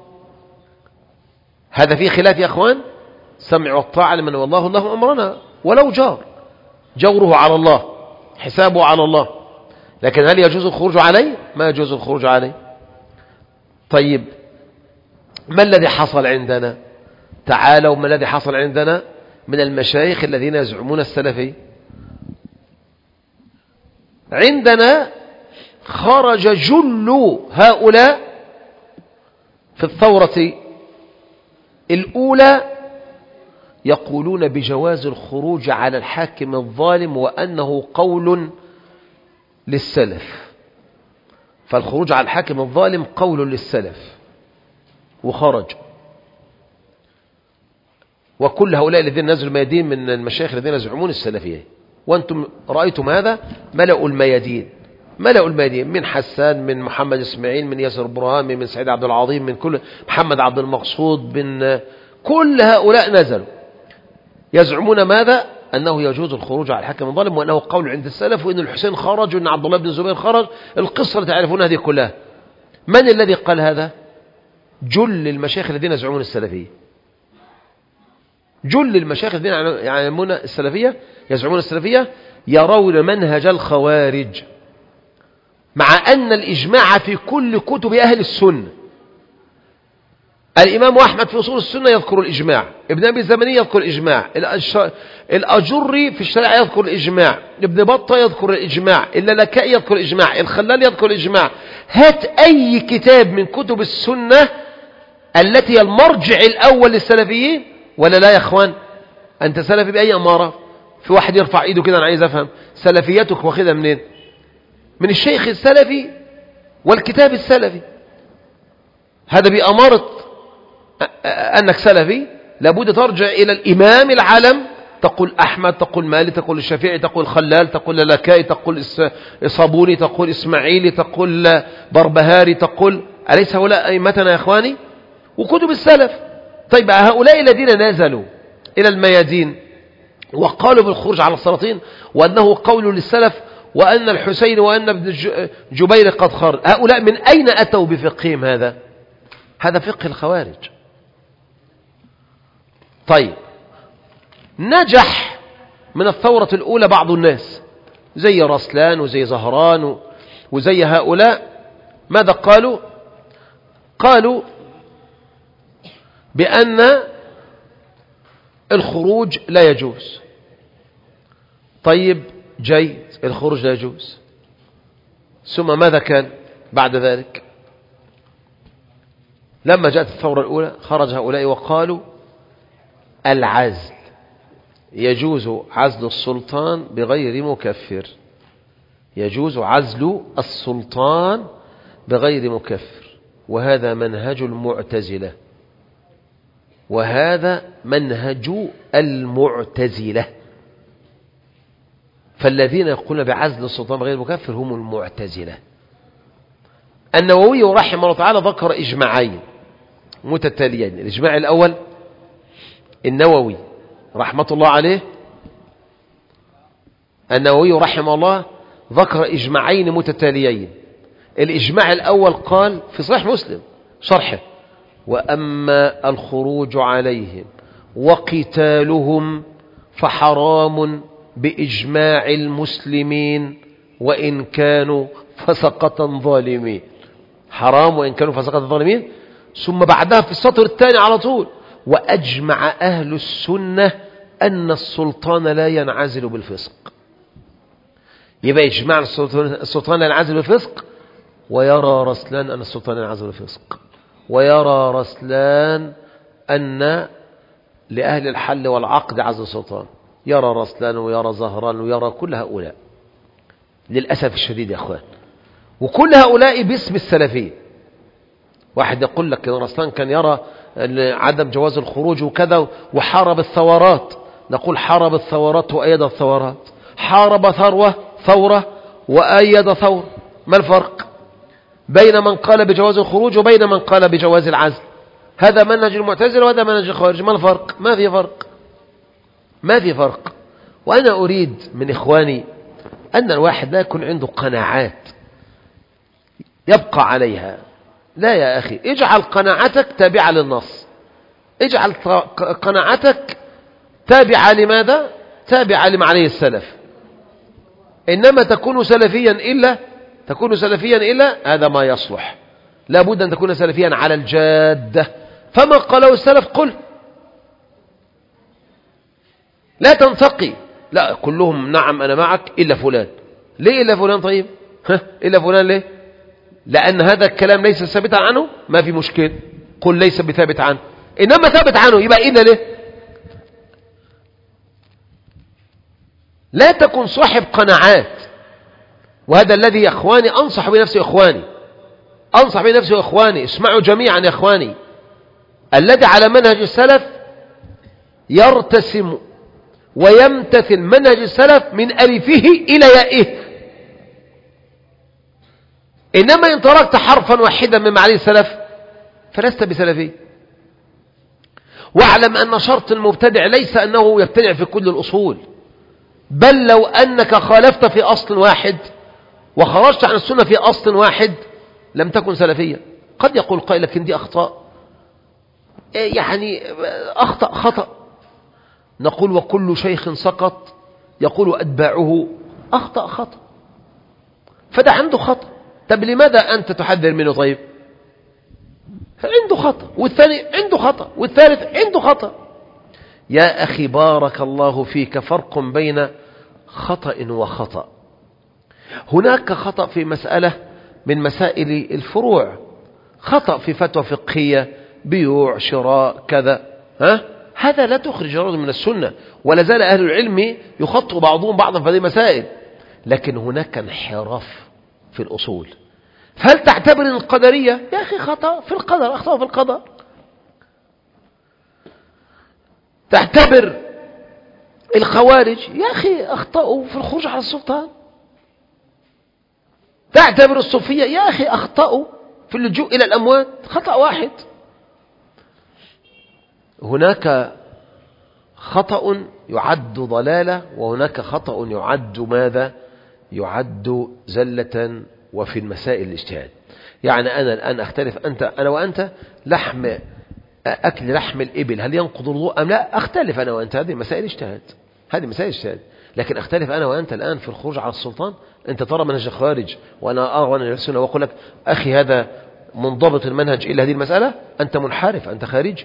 هذا فيه خلاف يا أخوان، سمع والطاعة لمن والله الله أمرنا ولو جار، جوره على الله، حسابه على الله. لكن هل يجوز الخروج عليه؟ ما يجوز الخروج عليه. طيب ما الذي حصل عندنا؟ تعالوا ما الذي حصل عندنا من المشايخ الذين يزعمون السلفي. عندنا خرج جل هؤلاء في الثورة الأولى يقولون بجواز الخروج على الحاكم الظالم وأنه قول للسلف. فالخروج على الحاكم الظالم قول للسلف وخرج. وكل هؤلاء الذين نزلوا الميادين من المشايخ الذين يزعمون السلفية، وأنتم رأيتم هذا، ملأوا الميادين، ملأوا الميادين من حسان، من محمد إسماعيل، من ياسر برهامي، من سعيد عبد العظيم، من كل محمد عبد المقصود، من كل هؤلاء نزلوا يزعمون ماذا؟ أنه يجوز الخروج على الحاكم الظالم، وأنه قول عند السلف، وأن الحسين خرج، وأن عبد الله بن الزبير خرج، القصة اللي تعرفون هذه كلها. من الذي قال هذا؟ جل المشايخ الذين يزعمون السلفية، جل المشايخ الذين يعلمون السلفية، يزعمون السلفية، يرون منهج الخوارج، مع أن الإجماع في كل كتب أهل السنة. الإمام أحمد في أصول السنة يذكر الإجماع، ابن أبي الزمني يذكر الإجماع، الأجري في الشريعة يذكر الإجماع، ابن بطة يذكر الإجماع، اللالكائي يذكر الإجماع، الخلال يذكر الإجماع. هات أي كتاب من كتب السنة التي هي المرجع الأول للسلفيين، ولا لا يا أخوان؟ أنت سلفي بأي أمارة؟ في واحد يرفع إيده كده، أنا عايز أفهم سلفيتك واخدها منين؟ من الشيخ السلفي والكتاب السلفي. هذا بأمارة أنك سلفي لابد ترجع إلى الإمام العالم، تقول أحمد، تقول مالك، تقول الشافعي، تقول خلال، تقول لالكائي، تقول صابوني، تقول إسماعيلي، تقول بربهاري، تقول أليس هؤلاء أئمتنا يا إخواني؟ وكتب السلف. طيب هؤلاء الذين نزلوا إلى الميادين وقالوا بالخروج على السلاطين وأنه قول للسلف وأن الحسين وأن ابن جبير قد خرج، هؤلاء من أين أتوا بفقههم هذا؟ هذا فقه الخوارج. طيب نجح من الثورة الأولى بعض الناس زي رسلان وزي زهران وزي هؤلاء، ماذا قالوا؟ قالوا بأن الخروج لا يجوز. طيب جيد، الخروج لا يجوز، ثم ماذا كان بعد ذلك؟ لما جاءت الثورة الأولى خرج هؤلاء وقالوا العزل يجوز، عزل السلطان بغير مكفر، يجوز عزل السلطان بغير مكفر، وهذا منهج المعتزلة، وهذا منهج المعتزلة. فالذين يقولون بعزل السلطان بغير مكفر هم المعتزلة. النووي رحمه الله تعالى ذكر إجماعين متتاليين. الإجماع الأول، النووي رحمة الله عليه، النووي رحمه الله ذكر إجماعين متتاليين. الإجماع الأول قال في صحيح مسلم شرحه: وأما الخروج عليهم وقتالهم فحرام بإجماع المسلمين وإن كانوا فسقة ظالمين. حرام وإن كانوا فسقة ظالمين. ثم بعدها في السطر الثاني على طول: وأجمع أهل السنة أن السلطان لا ينعزل بالفسق. يبقى إجماع السلطان لا ينعزل بالفسق، ويرى رسلان أن السلطان ينعزل بالفسق، ويرى رسلان أن لأهل الحل والعقد عزل السلطان، يرى رسلان ويرى زهران ويرى كل هؤلاء للأسف الشديد يا أخوان. وكل هؤلاء باسم السلفية. واحد يقول لك إن رسلان كان يرى عدم جواز الخروج وكذا وحارب الثورات، نقول حارب الثورات وأيد الثورات، حارب ثروة ثورة وأيد ثورة. ما الفرق بين من قال بجواز الخروج وبين من قال بجواز العزل؟ هذا منهج المعتزلة وهذا منهج الخوارج. ما الفرق؟ ما في فرق، ما في فرق. وأنا أريد من إخواني أن الواحد لا يكون عنده قناعات يبقى عليها. لا يا أخي، اجعل قناعتك تابعة للنص، اجعل قناعتك تابعة لماذا؟ تابعة لما عليه السلف. إنما تكون سلفيا إلا تكون سلفيا إلا هذا ما يصلح. لا بد أن تكون سلفيا على الجادة، فما قاله السلف قل، لا تنتقي. لا كلهم نعم أنا معك إلا فلان. ليه إلا فلان؟ طيب ها إلا فلان ليه؟ لأن هذا الكلام ليس ثابتا عنه، ما في مشكلة، قل ليس بثابت عنه. إنما ثابت عنه يبقى إلا ليه؟ لا تكن صاحب قناعات. وهذا الذي يا إخواني أنصح بنفسي يا إخواني، أنصح بنفسي يا إخواني، اسمعوا جميعا يا إخواني. الذي على منهج السلف يرتسم ويمتثل منهج السلف من ألفه إلى يائه. إنما إن تركت حرفا واحدا من معاني السلف فلست بسلفي. واعلم أن شرط المبتدع ليس أنه يبتدع في كل الأصول، بل لو أنك خالفت في أصل واحد وخرجت عن السنة في أصل واحد لم تكن سلفيا. قد يقول قائل لكن دي أخطاء، يعني أخطأ خطأ. نقول وكل شيخ سقط يقول أتباعه أخطأ خطأ، فده عنده خطأ. طب لماذا أنت تحذر منه؟ طيب عنده خطأ، والثاني عنده خطأ، والثالث عنده خطأ. يا أخي بارك الله فيك، فرق بين خطأ وخطأ. هناك خطأ في مسألة من مسائل الفروع، خطأ في فتوى فقهية، بيوع شراء كذا، ها؟ هذا لا تخرج الرجل من السنة، ولا زال أهل العلم يخطئ بعضهم بعضا في هذه المسائل. لكن هناك انحراف في الأصول. فهل تعتبر القدرية يا أخي خطأ في القدر، أخطأ في القدر؟ تعتبر الخوارج يا أخي أخطأوا في الخروج على السلطان؟ تعتبر الصوفية يا أخي أخطأوا في اللجوء إلى الأموات؟ خطأ واحد. هناك خطأ يعد ضلالة، وهناك خطأ يعد ماذا؟ يعد زلة. وفي المسائل الاجتهاد، يعني أنا الآن أختلف أنت أنا وأنت، لحم أكل لحم الإبل هل ينقض الوضوء أم لا؟ أختلف أنا وأنت، هذه مسائل اجتهاد، هذه مسائل اجتهاد. لكن أختلف أنا وأنت الآن في الخروج على السلطان. أنت ترى منهج خارج وأنا أرى منهج السنة، وأقول لك أخي هذا منضبط المنهج إلا هذه المسألة، أنت منحرف، أنت خارج.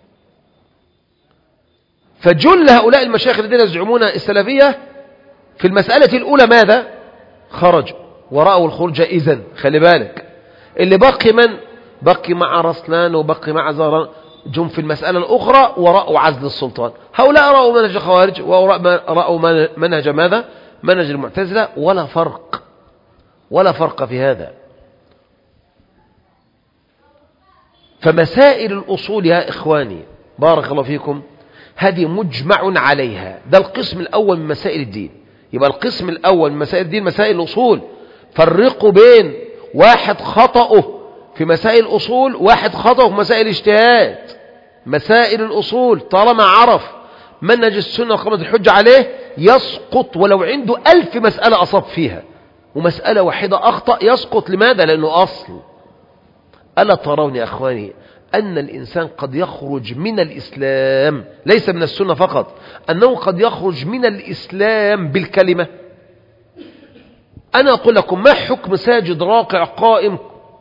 فجل هؤلاء المشايخ الذين يزعمون السلفية في المسألة الأولى ماذا؟ خرج ورأوا الخروج جائزا. خلي بالك، اللي بقي من بقي مع رسلان وبقي مع زهران جم في المسألة الأخرى ورأوا عزل السلطان. هؤلاء رأوا منهج الخوارج ورأوا منهج ماذا؟ منهج المعتزلة. ولا فرق، ولا فرق في هذا. فمسائل الأصول يا إخواني بارك الله فيكم هذه مجمع عليها. ده القسم الأول من مسائل الدين. يبقى القسم الأول من مسائل الدين مسائل الأصول. فرقوا بين واحد خطأه في مسائل الأصول، واحد خطأه في مسائل الاجتهاد. مسائل الأصول طالما عرف منهج السنة وقامت الحجة عليه يسقط، ولو عنده ألف مسألة أصاب فيها ومسألة واحدة أخطأ يسقط. لماذا؟ لأنه أصل. ألا ترون يا أخواني أن الإنسان قد يخرج من الإسلام، ليس من السنة فقط، أنه قد يخرج من الإسلام بالكلمة؟ أنا أقول لكم ما حكم ساجد راكع قائم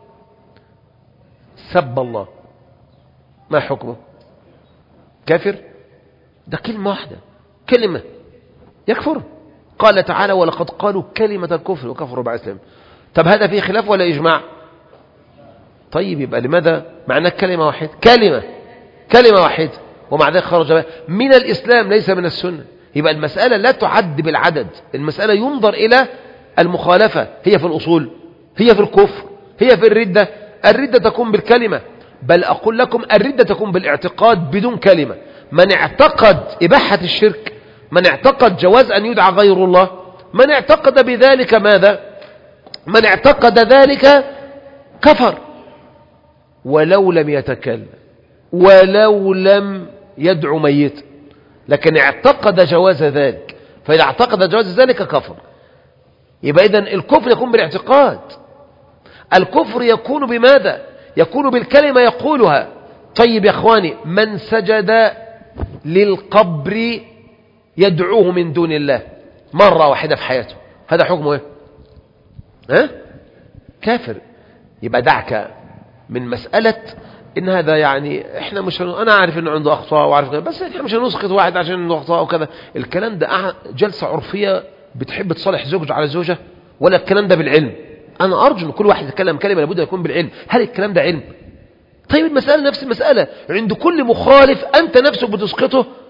سب الله؟ ما حكمه؟ كافر؟ ده كلمة واحدة، كلمة يكفر. قال تعالى ولقد قالوا كلمة الكفر وكفروا بعد الإسلام. طب هذا فيه خلاف ولا إجماع؟ طيب يبقى لماذا معناه كلمة واحدة؟ كلمة كلمة واحدة ومع ذلك خرج من الإسلام ليس من السنة. يبقى المسألة لا تعد بالعدد، المسألة ينظر إلى المخالفة. هي في الأصول، هي في الكفر، هي في الردة. الردة تكون بالكلمة، بل أقول لكم الردة تكون بالاعتقاد بدون كلمة. من اعتقد إباحة الشرك، من اعتقد جواز أن يدعى غير الله، من اعتقد بذلك ماذا؟ من اعتقد ذلك كفر ولو لم يتكلم، ولو لم يدعو ميت، لكن اعتقد جواز ذلك. فإذا اعتقد جواز ذلك كفر. يبقى إذن الكفر يكون بالاعتقاد. الكفر يكون بماذا؟ يكون بالكلمة يقولها. طيب يا أخواني، من سجد للقبر يدعوه من دون الله مرة واحدة في حياته، هذا حكمه ايه؟ ها؟ كافر. يبقى دعك من مسألة إن هذا يعني إحنا مش هن... أنا عارف إنه عنده أخطاء وعارف كده، بس إحنا مش هنسقط واحد عشان عنده أخطاء وكذا. الكلام ده جلسة عرفية بتحب تصالح زوج على زوجة، ولا الكلام ده بالعلم؟ أنا أرجو إن كل واحد يتكلم كلمة لابد يكون بالعلم. هل الكلام ده علم؟ طيب المسألة نفس المسألة، عند كل مخالف أنت نفسك بتسقطه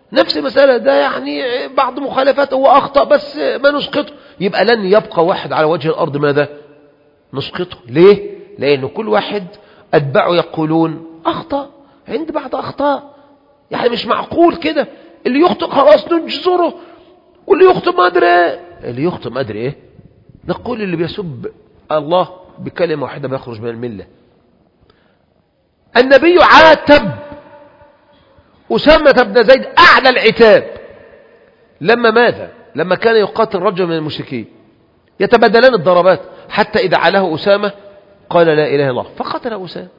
نفس المسألة ده يعني بعض مخالفات هو أخطأ بس ما نسقطه، يبقى لن يبقى واحد على وجه الأرض ماذا نسقطه. ليه؟ لأن كل واحد أتباعه يقولون أخطأ عند بعض أخطاء، يعني مش معقول كده اللي يخطئ خلاص ننجزره واللي يخطئ ما أدري إيه، اللي يخطئ ما أدري إيه نقول اللي بيسب الله بكلمة واحدة بيخرج من الملة. النبي عاتب أسامة بن زيد أعلى العتاب لما ماذا؟ لما كان يقاتل رجل من المشركين يتبادلان الضربات حتى إذا علاه أسامة قال لا إله إلا الله فقتل أسامة.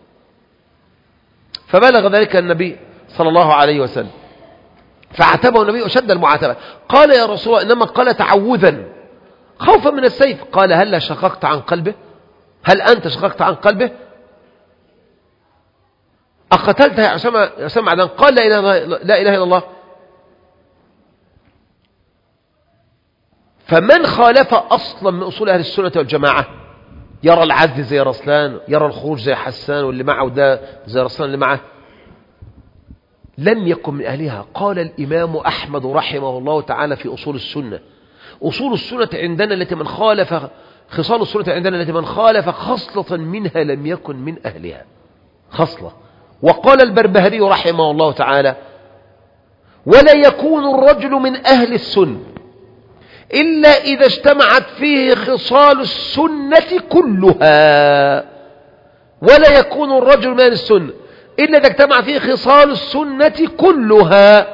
فبلغ ذلك النبي صلى الله عليه وسلم فعاتبه النبي أشد المعاتبة، قال يا رسول الله إنما قال تعوذا خوفا من السيف، قال هل شققت عن قلبه؟ هل أنت شققت عن قلبه؟ أقتلت يا أسامة يا أسامة عدن؟ قال لا إله, لا إله إلا الله. فمن خالف أصلا من أصول أهل السنة والجماعة يرى العزل زي رسلان، يرى الخروج زي حسان واللي معه ده زي رسلان اللي معه، لم يكن من أهلها. قال الإمام أحمد رحمه الله تعالى في أصول السنة: أصول السنة عندنا التي من خالف خصال السنة عندنا التي من خالف خصلة منها لم يكن من أهلها خصلة. وقال البربهاري رحمه الله تعالى: ولا يكون الرجل من أهل السنة إلا إذا اجتمعت فيه خصال السنة كلها. ولا يكون الرجل من أهل السنة إلا إذا اجتمع فيه خصال السنة كلها.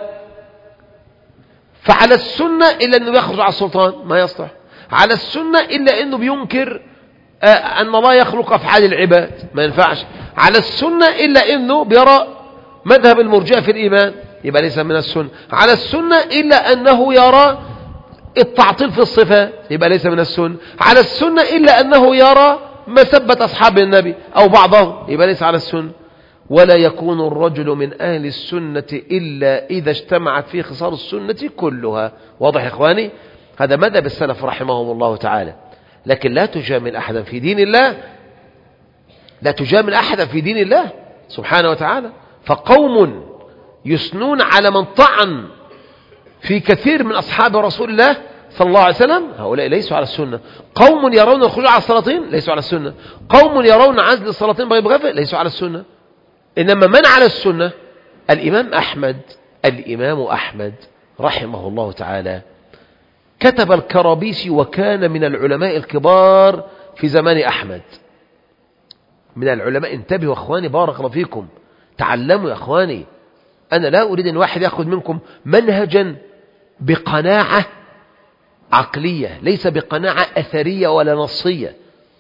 فعلى السنة إلا أنه يخرج على السلطان ما يصلح، على السنة إلا أنه بينكر أن الله يخلق أفعال العباد ما ينفعش، على السنة إلا أنه بيرى مذهب المرجئة في الإيمان يبقى ليس من السنة، على السنة إلا أنه يرى التعطيل في الصفات يبقى ليس من السنة، على السنة إلا أنه يرى مسبة أصحاب النبي أو بعضهم يبقى ليس على السنة. ولا يكون الرجل من أهل السنة إلا إذا اجتمعت فيه خصال السنة كلها. واضح يا إخواني؟ هذا مذهب السلف رحمهم الله تعالى. لكن لا تجامل أحدا في دين الله، لا تجامل أحدا في دين الله سبحانه وتعالى. فقوم يثنون على من طعن في كثير من أصحاب رسول الله صلى الله عليه وسلم هؤلاء ليسوا على السنة. قوم يرون الخروج على السلاطين ليسوا على السنة. قوم يرون عزل السلاطين بغير غفل ليسوا على السنة. إنما من على السنة الإمام أحمد الإمام أحمد رحمه الله تعالى كتب الكرابيسي وكان من العلماء الكبار في زمان أحمد، من العلماء. انتبهوا أخواني بارك الله فيكم، تعلموا يا أخواني. أنا لا أريد أن واحد يأخذ منكم منهجا بقناعة عقلية ليس بقناعة أثرية ولا نصية.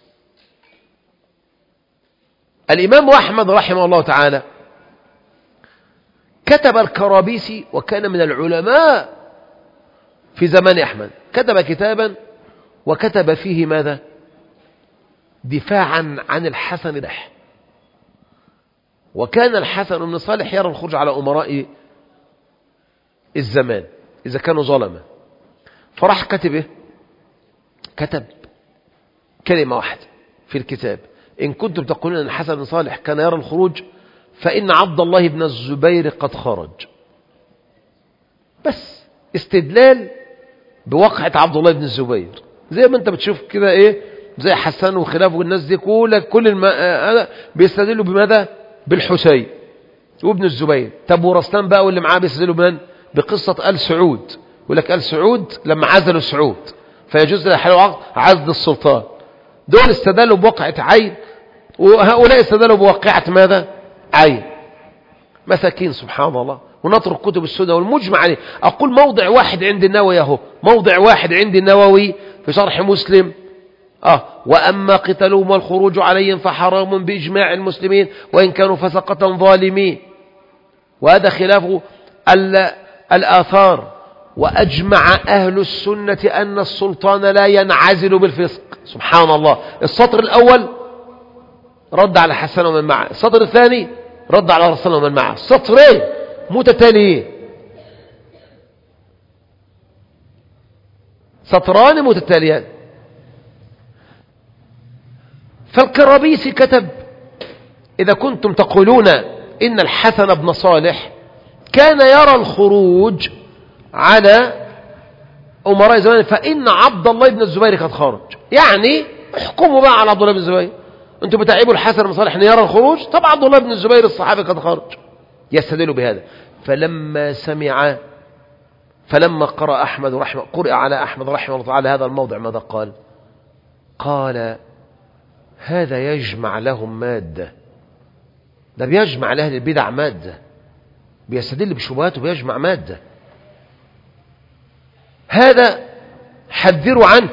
الإمام أحمد رحمه الله تعالى كتب الكرابيسي وكان من العلماء في زمان أحمد، كتب كتابا وكتب فيه ماذا؟ دفاعا عن الحسن الصالح. وكان الحسن بن صالح يرى الخروج على أمراء الزمان إذا كانوا ظلمة، فراح كتب إيه؟ كتب كلمة واحدة في الكتاب: إن كنتم تقولون أن الحسن بن صالح كان يرى الخروج فإن عبد الله بن الزبير قد خرج. بس استدلال بواقعة عبد الله بن الزبير، زي ما انت بتشوف كده ايه، زي حسان وخلافه والناس دي كل كل الم... بيستدلوا بماذا؟ بالحسين وابن الزبير. طب ورسلان بقى واللي معاه بيستدلوا بمن؟ بقصة آل سعود. يقول لك آل سعود لما عزلوا سعود فيجوز له عزل السلطان. دول استدلوا بواقعة عين، وهؤلاء استدلوا بواقعة ماذا؟ عين. مساكين سبحان الله. ونترك كتب السنة والمجمع عليه. أقول موضع واحد عند النووي أهو، موضع واحد عند النووي في شرح مسلم آه وأما قتالهم والخروج عليهم فحرام بإجماع المسلمين وإن كانوا فسقة ظالمين. وهذا خلاف الآثار. وأجمع أهل السنة أن السلطان لا ينعزل بالفسق. سبحان الله. السطر الأول رد على حسن ومن معه، السطر الثاني رد على رسول ومن معه، سطرين متتاليين، سطران متتاليان. فالكرابيسي كتب: إذا كنتم تقولون إن الحسن بن صالح كان يرى الخروج على أمراء زمان، فإن عبد الله بن الزبير قد خرج. يعني احكموا بقى على عبد الله بن الزبير، انتم بتعيبوا الحسن بن صالح ان يرى الخروج، طب عبد الله بن الزبير الصحابي قد خرج. يستدلوا بهذا. فلما سمع فلما قرأ أحمد رحمه قرأ على أحمد رحمه الله تعالى هذا الموضع ماذا قال؟ قال هذا يجمع لهم مادة، ده بيجمع لأهل البدع مادة، بيستدل بشبهات وبيجمع مادة، هذا حذروا عنه.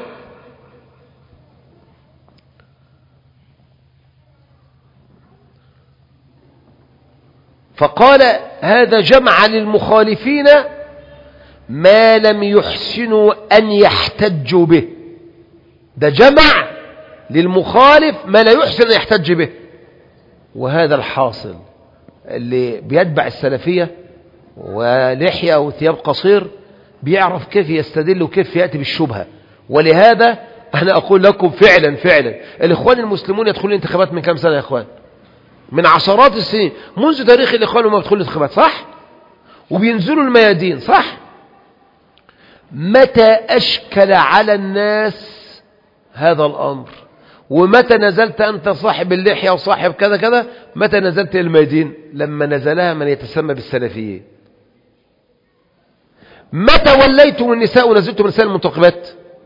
فقال هذا جمع للمخالفين ما لم يحسنوا أن يحتجوا به، ده جمع للمخالف ما لا يحسن أن يحتج به. وهذا الحاصل، اللي بيتبع السلفية ولحية وثياب قصير بيعرف كيف يستدل وكيف يأتي بالشبهة. ولهذا أنا أقول لكم فعلا فعلا الإخوان المسلمون يدخلون الانتخابات من كم سنة يا إخوان؟ من عشرات السنين، منذ تاريخ الإخوان وما يدخلوا الانتخابات، صح؟ وبينزلوا الميادين، صح؟ متى أشكل على الناس هذا الأمر؟ ومتى نزلت أنت صاحب اللحية وصاحب كذا كذا؟ متى نزلت الميادين؟ لما نزلها من يتسمى بالسلفيين. متى وليتم النساء ونزلتم النساء المنتخبات؟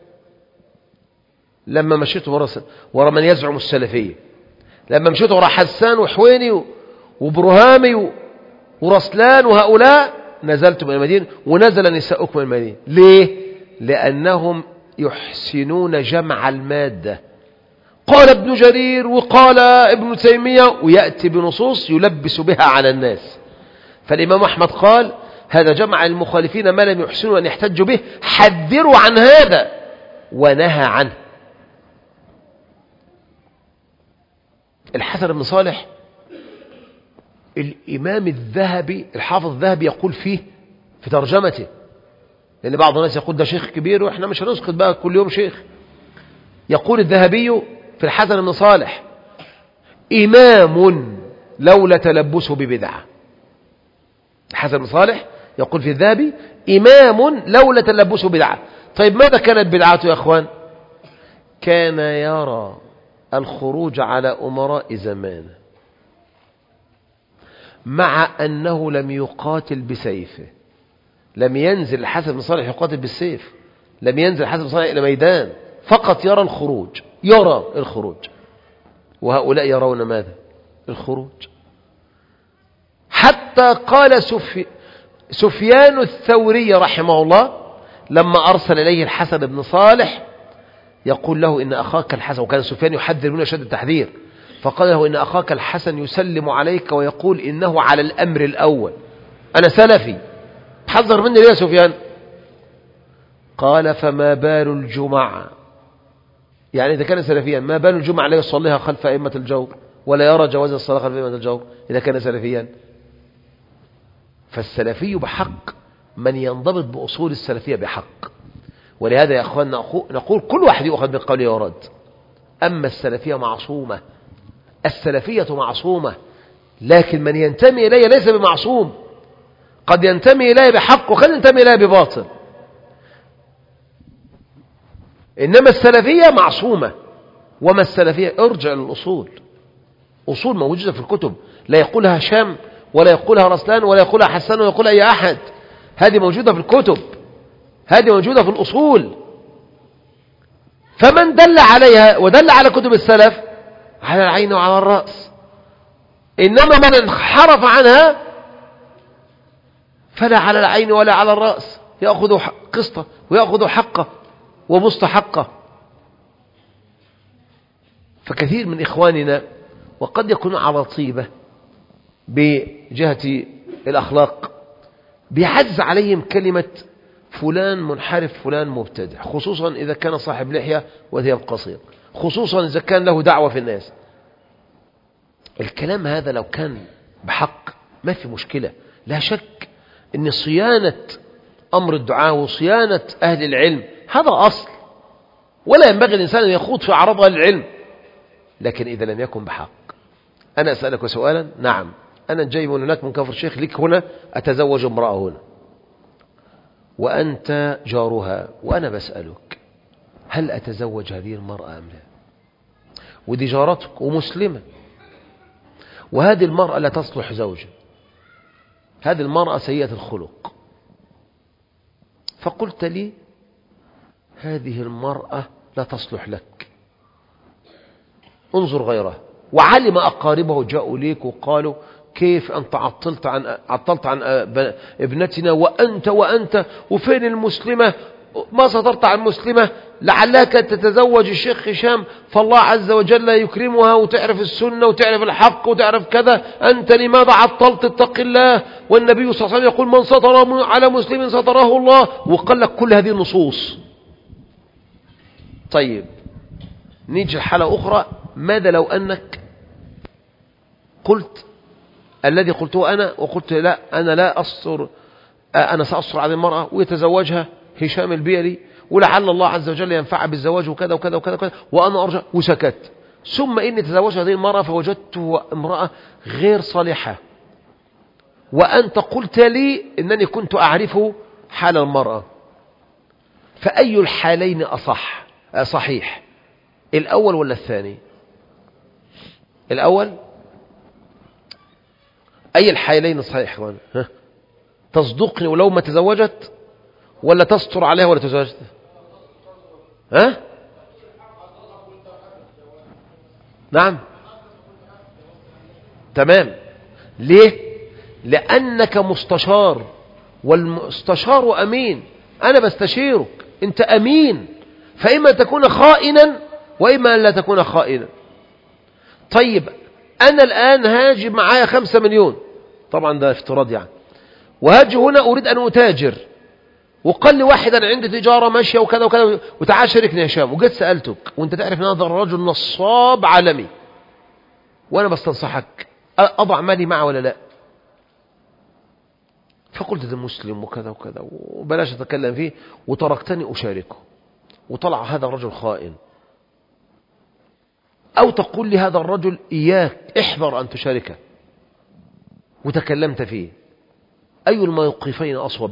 لما مشيتم ورا ورا من يزعم السلفية، لما مشيتم ورا حسان وحويني وبرهامي ورسلان وهؤلاء، نزلتم من المدينة ونزل نساؤكم من المدينة. ليه؟ لأنهم يحسنون جمع المادة. قال ابن جرير وقال ابن تيمية، ويأتي بنصوص يلبس بها على الناس. فالإمام أحمد قال هذا جمع المخالفين ما لم يحسنوا أن يحتجوا به، حذروا عن هذا ونهى عنه. الحسن بن صالح الإمام الذهبي الحافظ الذهبي يقول فيه في ترجمته، لأن بعض الناس يقول ده شيخ كبير وإحنا مش هنسقط بقى كل يوم شيخ. يقول الذهبي في الحسن بن صالح إمام لولا تلبسه ببدعة. الحسن بن صالح يقول في الذهبي إمام لولا تلبسه بدعة. طيب ماذا كانت بدعته يا أخوان؟ كان يرى الخروج على أمراء زمانه مع أنه لم يقاتل بسيفه. لم ينزل الحسن بن صالح يقاتل بالسيف، لم ينزل الحسن بن صالح إلى ميدان، فقط يرى الخروج، يرى الخروج. وهؤلاء يرون ماذا؟ الخروج. حتى قال سفي... سفيان الثوري رحمه الله لما أرسل إليه الحسن بن صالح يقول له إن أخاك الحسن، وكان سفيان يحذر منه شد التحذير، فقال له إن أخاك الحسن يسلم عليك ويقول إنه على الأمر الأول، أنا سلفي، حذر مني ليه يا سفيان؟ قال فما بال الجمعة، يعني إذا كان سلفيا ما بال الجمعة لا يصليها خلف أئمة الجور ولا يرى جواز الصلاة خلف أئمة الجور إذا كان سلفيا؟ فالسلفي بحق من ينضبط بأصول السلفية بحق. ولهذا يا أخوان نقول كل واحد يؤخذ من قوله ورد. أما السلفية معصومة، السلفية معصومة، لكن من ينتمي إليه ليس بمعصوم، قد ينتمي إليه بحق وقد ينتمي إليه بباطل. إنما السلفية معصومة. وما السلفية؟ ارجع للأصول، أصول موجودة في الكتب، لا يقولها هشام ولا يقولها رسلان ولا يقولها حسان ولا يقولها أي أحد، هذه موجودة في الكتب، هذه موجودة في الأصول. فمن دل عليها ودل على كتب السلف على العين وعلى الرأس. إنما من انحرف عنها فلا على العين ولا على الرأس، يأخذ قسطه ويأخذ حقه ومستحقه. فكثير من إخواننا وقد يكون على طيبة بجهة الأخلاق بيعز عليهم كلمة فلان منحرف فلان مبتدع، خصوصا إذا كان صاحب لحية وثياب قصير، خصوصا إذا كان له دعوة في الناس. الكلام هذا لو كان بحق ما في مشكلة، لا شك أن صيانة أمر الدعاء وصيانة أهل العلم هذا أصل، ولا ينبغي الإنسان أن يخوض في أعراض أهل العلم. لكن إذا لم يكن بحق، أنا أسألك سؤالا، نعم أنا جاي من هناك من كفر الشيخ لك هنا أتزوج امرأة هنا وأنت جارها، وأنا بسألك هل أتزوج هذه المرأة أم لا؟ ودي جارتك ومسلمة، وهذه المرأة لا تصلح زوجا، هذه المرأة سيئة الخلق. فقلت لي هذه المرأة لا تصلح لك، انظر غيرها. وعلم أقاربه جاءوا ليك وقالوا كيف أنت عطلت عن عطلت عن ابنتنا وأنت وأنت وفين المسلمة، ما سطرت عن مسلمة، لعلك تتزوج الشيخ هشام فالله عز وجل يكرمها وتعرف السنة وتعرف الحق وتعرف كذا، أنت لماذا عطلت؟ اتق الله، والنبي صلى الله عليه وسلم يقول من سطر على مسلم سطره الله، وقال لك كل هذه النصوص. طيب نيجي حالة أخرى، ماذا لو أنك قلت الذي قلته أنا وقلت لا أنا لا أستر، أنا سأستر على المرأة ويتزوجها هشام البيلي ولعل الله عز وجل ينفع بالزواج وكذا وكذا وكذا, وكذا وأنا أرجع وسكت، ثم إني تزوجت هذه المرأة فوجدت امرأة غير صالحة وأنت قلت لي إنني كنت أعرف حال المرأة، فأي الحالين أصح صحيح، الأول ولا الثاني؟ الأول. أي الحالين صحيح؟ ها؟ تصدقني ولو ما تزوجت ولا تستر عليها ولا تزوجت؟ ها؟ نعم تمام. ليه؟ لأنك مستشار والمستشار أمين، أنا بستشيرك أنت أمين، فإما تكون خائنا وإما لا تكون خائنا. طيب أنا الآن هاجي معايا خمسة مليون، طبعا ده افتراض يعني، وهاجي هنا أريد أن أتاجر، وقال لي واحد أنا عندي تجارة ماشية وكذا وكذا وتعال شاركني يا هشام، وجيت سألتك وأنت تعرف أن هذا الرجل نصاب عالمي وأنا بستنصحك أضع مالي معه ولا لا؟ فقلت ده مسلم وكذا وكذا وبلاش أتكلم فيه، وتركتني أشاركه وطلع هذا الرجل خائن. أو تقول لي هذا الرجل إياك احذر أن تشاركه وتكلمت فيه، أي الموقفين أصوب؟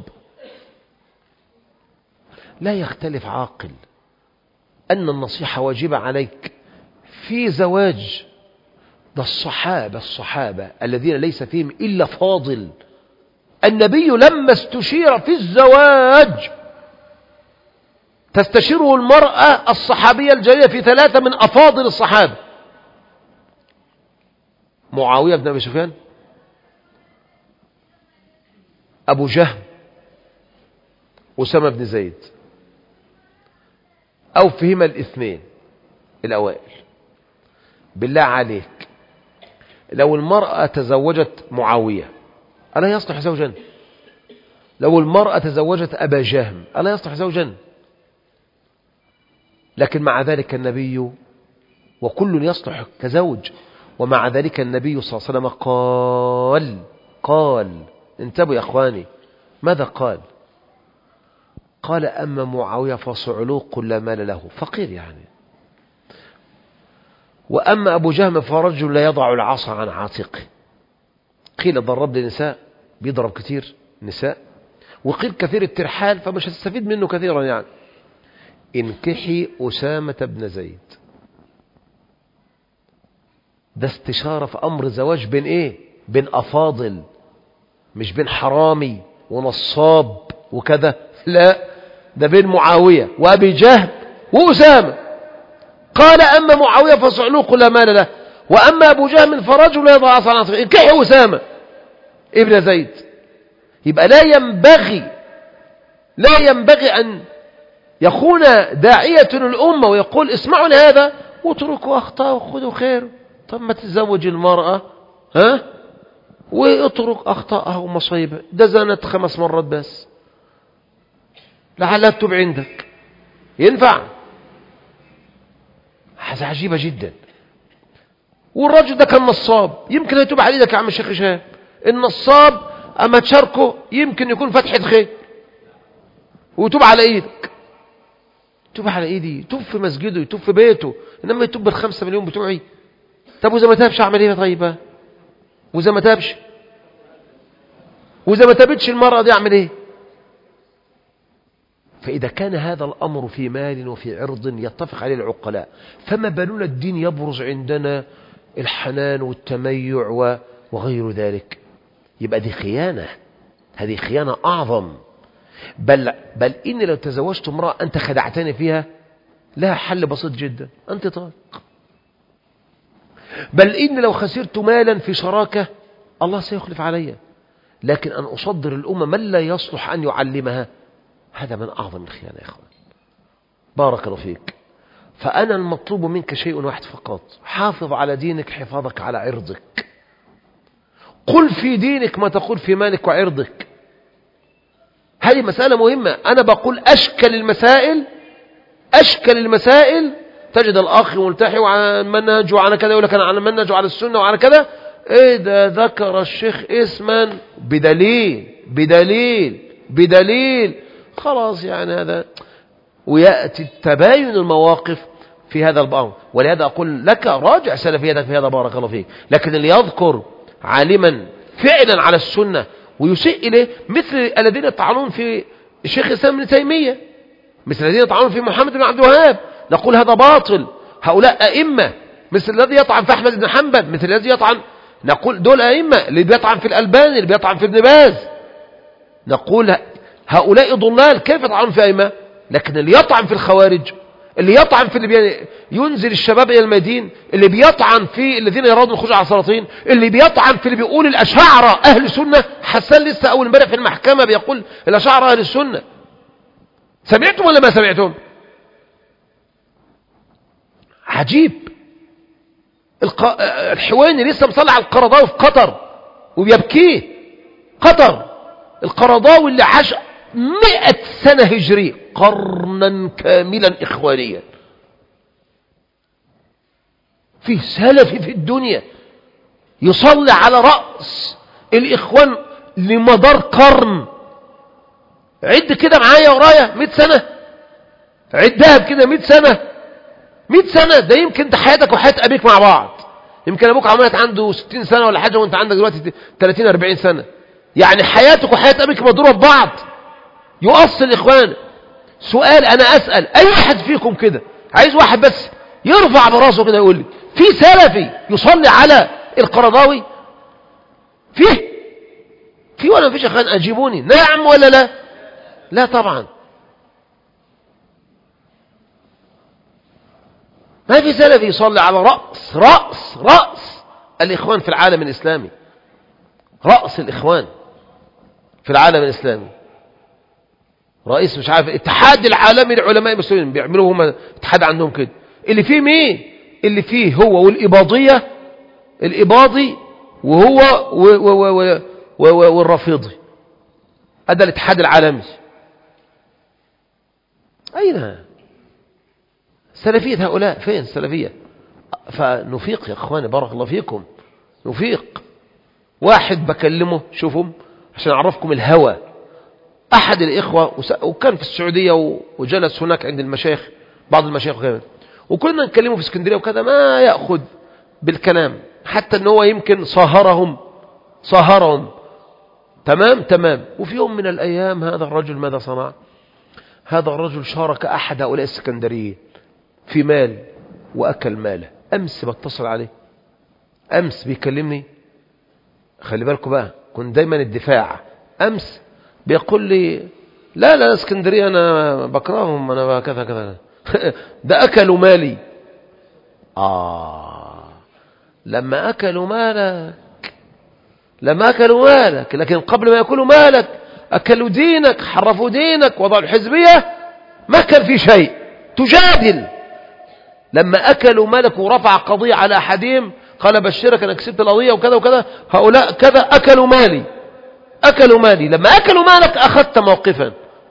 لا يختلف عاقل أن النصيحة واجبة عليك في زواج. ده الصحابة الصحابة الذين ليس فيهم إلا فاضل، النبي لما استشير في الزواج تستشيره المرأة الصحابية الجليلة في ثلاثة من أفاضل الصحابة: معاوية بن أبي سفيان، أبو جهم، أسامة بن زيد، أو فيهما الاثنين الأوائل. بالله عليك لو المرأة تزوجت معاوية ألا يصلح زوجا؟ لو المرأة تزوجت أبا جهم ألا يصلح زوجا؟ لكن مع ذلك النبي وكل يصلح كزوج، ومع ذلك النبي صلى الله عليه وسلم قال قال انتبهوا يا أخواني، ماذا قال؟ قال أما معاوية فصعلوق لا مال له، فقير يعني، وأما أبو جهم فرجل لا يضع العصا عن عاتقه. قيل ضرب للنساء، بيضرب كثير نساء، وقيل كثير الترحال فمش هتستفيد منه كثيرا يعني. انكحي أسامة بن زيد. ده استشارة في أمر زواج بين إيه؟ بين أفاضل، مش بين حرامي ونصاب وكذا، لا، ده بين معاوية وأبي جهل وأسامة. قال أما معاوية فصعلوق لا مال له، وأما أبو جهم فرجل لا يضع عصا عن عاتقه. انكحي أسامة ابن زيد. يبقى لا ينبغي لا ينبغي أن يخون داعية الأمة ويقول اسمعوا لهذا واتركوا أخطاء وخذوا خير. طب ما تتزوج المرأة ها واترك أخطاءها ومصايبها، ده زانت خمس مرات بس لعلها تتوب عندك، ينفع؟ حاجة عجيبة جدا. والرجل ده كان نصاب، يمكن يتوب عليك يا عم الشيخ هشام. النصاب أما تشاركه يمكن يكون فتحة خير ويتوب على ايدك، يتوب على ايدي، يتوب في مسجده، يتوب في بيته، انما يتوب بالخمسة مليون بتوعي. طب وإذا ما تابش اعمل ايه طيب؟ وإذا ما تابش وإذا ما تابتش المرأة دي أعمل إيه؟ فإذا كان هذا الأمر في مال وفي عرض يتفق عليه العقلاء، فما بالنا الدين يبرز عندنا الحنان والتميع وغير ذلك؟ يبقى دي خيانة، هذه خيانة أعظم. بل, بل إن لو تزوجت امرأة أنت خدعتني فيها لها حل بسيط جدا، أنت طالق. بل إن لو خسرت مالا في شراكة الله سيخلف علي، لكن أن أصدر الأمة من لا يصلح أن يعلمها، هذا من أعظم الخيانة يا أخوان. بارك الله فيك. فأنا المطلوب منك شيء واحد فقط، حافظ على دينك حفاظك على عرضك. قل في دينك ما تقول في مالك وعرضك. هذه مسألة مهمة. أنا بقول أشكل المسائل أشكل المسائل تجد الأخ ملتحي وعلى المنهج وعلى كذا، يقول لك أنا على المنهج وعلى السنة وعلى كذا. إذا ذكر الشيخ اسما بدليل بدليل بدليل خلاص يعني هذا، ويأتي تباين المواقف في هذا الأمر. ولهذا أقول لك راجع سلفيتك في هذا بارك الله فيك. لكن اللي يذكر عالما فعلا على السنة ويسيء إليه، مثل الذين يطعنون في الشيخ الإسلام ابن تيمية، مثل الذين يطعنون في محمد بن عبد الوهاب، نقول هذا باطل. هؤلاء أئمة. مثل الذي يطعن في أحمد بن حنبل، مثل الذي يطعن، نقول دول أئمة. اللي بيطعن في الألباني، اللي بيطعن في ابن باز، نقول هؤلاء ضلال. كيف يطعنون في أئمة؟ لكن اللي يطعن في الخوارج، اللي يطعن في اللي ينزل الشباب إلى المدين، اللي بيطعن في الذين يرادون الخروج على السلاطين، اللي بيطعن في اللي بيقول الأشاعرة أهل السنة. حسان لسه أول امبارح في المحكمة بيقول الأشاعرة أهل السنة. سمعتم ولا ما سمعتم؟ عجيب. الق... الحويني لسه مصلي على القرضاوي في قطر وبيبكيه. قطر القرضاوي اللي عاش مئة سنة هجري، قرنا كاملا إخوانيا، في سلفي في الدنيا يصلي على رأس الإخوان لمدار قرن. عد كده معايا ورايا مئة سنة، عدها كده مئة سنة. مئة سنة ده يمكن انت حياتك وحياة أبيك مع بعض. يمكن أبوك عملت عنده ستين سنة ولا حاجة وانت عندك دلوقتي ثلاثين أربعين سنة، يعني حياتك وحياة أبيك مضروبة ببعض. يؤصل الإخوان. سؤال أنا أسأل أي واحد فيكم كده، عايز واحد بس يرفع براسه كده يقول لي في سلفي يصلي على القرضاوي؟ فيه في ولا مفيش؟ أخوان أجيبوني، نعم ولا لا؟ لا طبعا ما في سلفي يصلي على رأس رأس رأس الإخوان في العالم الإسلامي، رأس الإخوان في العالم الإسلامي، رئيس مش عارف الاتحاد العالمي للعلماء المسلمين، بيعملوا هم اتحاد عندهم كده. اللي فيه مين؟ اللي فيه هو والإباضية، الإباضي وهو و و و و والرافضي. هذا الاتحاد العالمي. أين سلفية هؤلاء؟ فين السلفية؟ فنفيق يا أخواني بارك الله فيكم، نفيق. واحد بكلمه شوفهم عشان أعرفكم الهوى. أحد الإخوة وكان في السعودية وجلس هناك عند المشايخ، بعض المشايخ كمان، وكنا نكلمه في اسكندرية وكذا، ما يأخذ بالكلام، حتى أنه يمكن صاهرهم صاهرهم تمام تمام. وفي يوم من الأيام هذا الرجل ماذا صنع؟ هذا الرجل شارك أحد هؤلاء السكندريين في مال وأكل ماله. أمس بتصل عليه، أمس بيكلمني، خلي بالكم بقى كنت دايما الدفاع. أمس بيقول لي لا لا اسكندرية أنا بكرههم، أنا كذا كذا ده أكلوا مالي. آه لما أكلوا مالك لما أكلوا مالك لكن قبل ما يأكلوا مالك أكلوا دينك، حرفوا دينك، وضعوا الحزبية، ما كان في شيء تجادل. لما أكلوا مالك ورفع قضية على أحدهم قال بشرك أنا كسبت القضية وكذا وكذا، هؤلاء كذا أكلوا مالي أكلوا مالي. لما أكلوا مالك أخذت موقفا،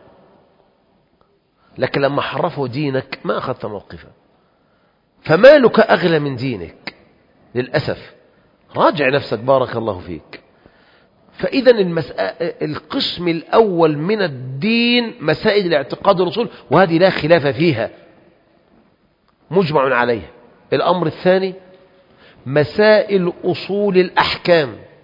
لكن لما حرفوا دينك ما أخذت موقفا. فمالك أغلى من دينك للأسف. راجع نفسك بارك الله فيك. فإذا القسم الأول من الدين مسائل الاعتقاد والرسول، وهذه لا خلاف فيها مجمع عليها. الأمر الثاني مسائل أصول الأحكام،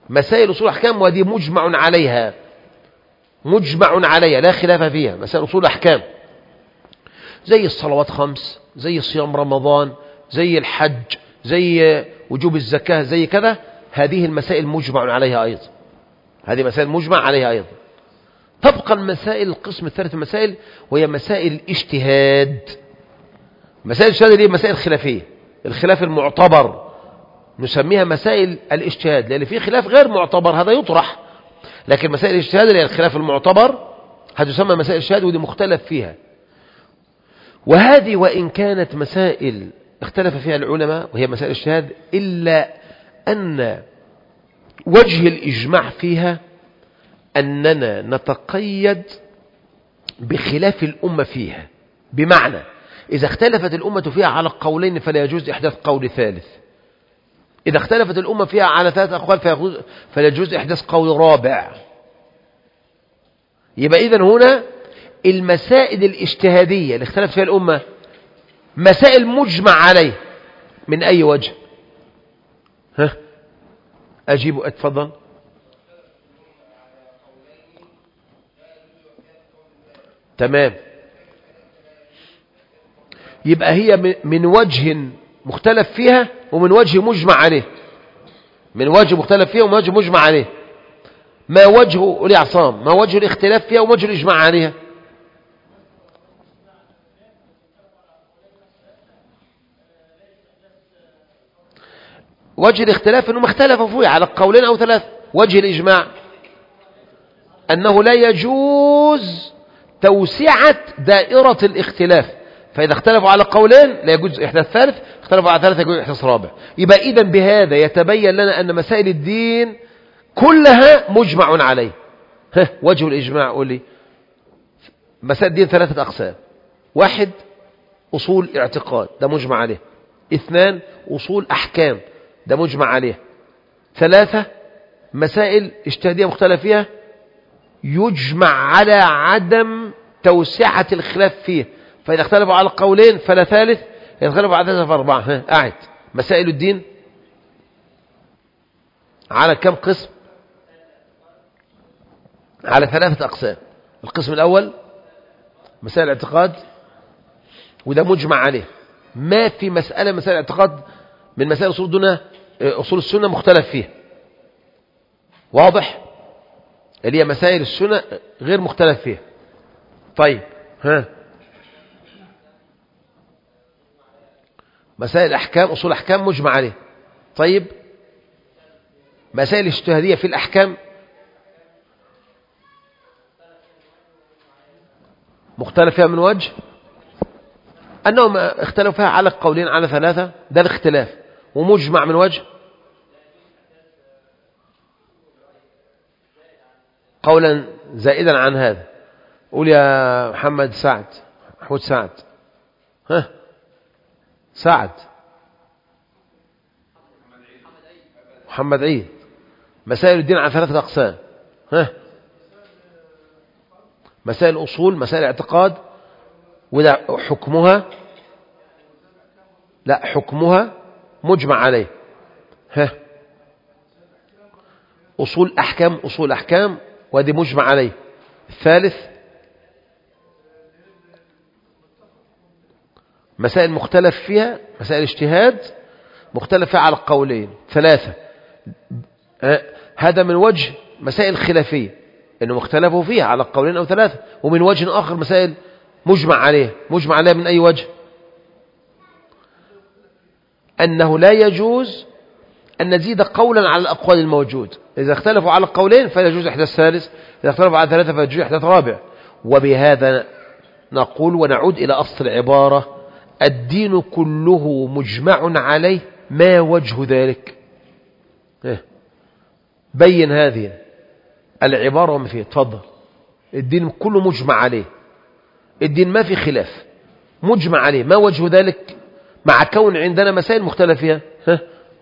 مسائل أصول أحكام وهذه مجمع عليها، مجمع عليها لا خلاف فيها. مسائل أصول أحكام زي الصلوات خمس، زي صيام رمضان، زي الحج، زي وجوب الزكاة، زي كذا، هذه المسائل مجمع عليها أيضا، هذه مسائل مجمع عليها أيضا. تبقى المسائل القسم الثالث المسائل وهي مسائل الاجتهاد. مسائل الاجتهاد دي مسائل خلافية، الخلاف المعتبر نسميها مسائل الاجتهاد، لأن في خلاف غير معتبر هذا يطرح، لكن مسائل الاجتهاد اللي هي الخلاف المعتبر هتسمى مسائل الاجتهاد ودي مختلف فيها. وهذه وإن كانت مسائل اختلف فيها العلماء وهي مسائل الاجتهاد، إلا أن وجه الإجماع فيها أننا نتقيد بخلاف الأمة فيها، بمعنى إذا اختلفت الأمة فيها على قولين فلا يجوز إحداث قول ثالث، إذا اختلفت الأمة فيها على ثلاث أقوال فلا يجوز إحداث قول رابع. يبقى إذن هنا المسائل الاجتهادية اللي اختلفت فيها الأمة مسائل مجمع عليه من أي وجه؟ ها أجيب أتفضل. تمام، يبقى هي من وجه مختلف فيها ومن وجه مجمع عليه، من وجه مختلف فيها ومن وجه مجمع عليه. ما وجه الإعصام؟ ما وجه الاختلاف فيها ووجه الإجماع عليها؟ وجه الاختلاف أنهم اختلفوا فيه على قولين أو ثلاث. وجه الإجماع أنه لا يجوز توسعة دائرة الاختلاف، فإذا اختلفوا على قولين لا يجوز إحداث ثالث، اختلفوا على ثلاثة يجوز إحداث رابع. يبقى إذن بهذا يتبين لنا أن مسائل الدين كلها مجمع عليه. ها وجه الإجماع قول لي. مسائل الدين ثلاثة أقسام: واحد أصول اعتقاد ده مجمع عليه، اثنان أصول أحكام ده مجمع عليه، ثلاثة مسائل اجتهادية مختلف فيها يجمع على عدم توسعة الخلاف فيه، فإذا اختلفوا على قولين فلا ثالث، إذا اختلفوا على ثلاثة فأربعة. ها قاعد. مسائل الدين على كم قسم؟ على ثلاثة أقسام. القسم الأول مسائل الاعتقاد وده مجمع عليه، ما في مسألة مسائل الاعتقاد من مسائل أصول دون أصول السنة مختلف فيها، واضح؟ اللي هي مسائل السنة غير مختلف فيها. طيب ها مسائل الأحكام أصول أحكام مجمع عليه. طيب مسائل الاجتهادية في الأحكام مختلف فيها من وجه أنهم اختلفوا فيها على قولين على ثلاثة، ده الاختلاف، ومجمع من وجه قولا زائدا عن هذا. قول يا محمد سعد، محمود سعد. ها سعد محمد عيد. مسائل الدين على ثلاثة أقسام. ها مسائل أصول، مسائل اعتقاد، وده حكمها لا حكمها مجمع عليه. ها أصول أحكام، أصول أحكام وهذه مجمع عليه. الثالث مسائل مختلف فيها، مسائل اجتهاد مختلف فيها على القولين. ثلاثة هذا من وجه مسائل خلافية إنه مختلفوا فيها على القولين أو ثلاثة، ومن وجه آخر مسائل مجمع عليه. مجمع عليه من أي وجه؟ أنه لا يجوز أن نزيد قولا على الأقوال الموجود، إذا اختلفوا على القولين فلا يجوز إحداث ثالث، إذا اختلفوا على ثلاثة فلا يجوز إحداث رابع. وبهذا نقول ونعود إلى أصل العبارة: الدين كله مجمع عليه، ما وجه ذلك؟ بين هذه العبارة وما فيها. تفضل. الدين كله مجمع عليه، الدين ما في خلاف، مجمع عليه، ما وجه ذلك مع كون عندنا مسائل مختلف فيها؟ ها؟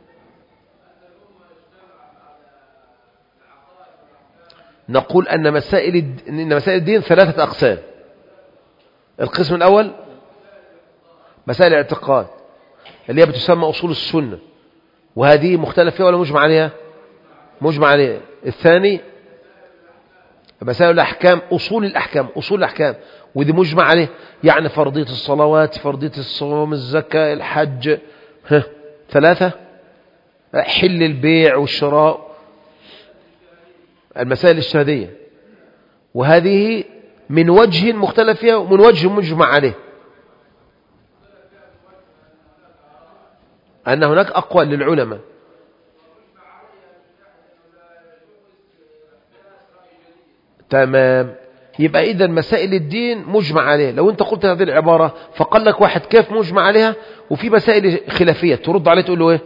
نقول أن مسائل إن مسائل الدين ثلاثة أقسام. القسم الأول مسائل الاعتقاد اللي هي بتسمى أصول السنة، وهذه مختلف فيها ولا مجمع عليها؟ مجمع عليه. الثاني مسائل الأحكام، أصول الأحكام، أصول الأحكام ودي مجمع عليه، يعني فرضية الصلوات، فرضية الصوم، الزكاة، الحج. ها. ثلاثة حل البيع والشراء، المسائل الاجتهادية، وهذه من وجه مختلف فيها ومن وجه مجمع عليه، أن هناك أقوال للعلماء. تمام. يبقى إذا مسائل الدين مجمع عليه. لو أنت قلت هذه العبارة فقال لك واحد كيف مجمع عليها وفي مسائل خلافية، ترد عليه تقول له إيه؟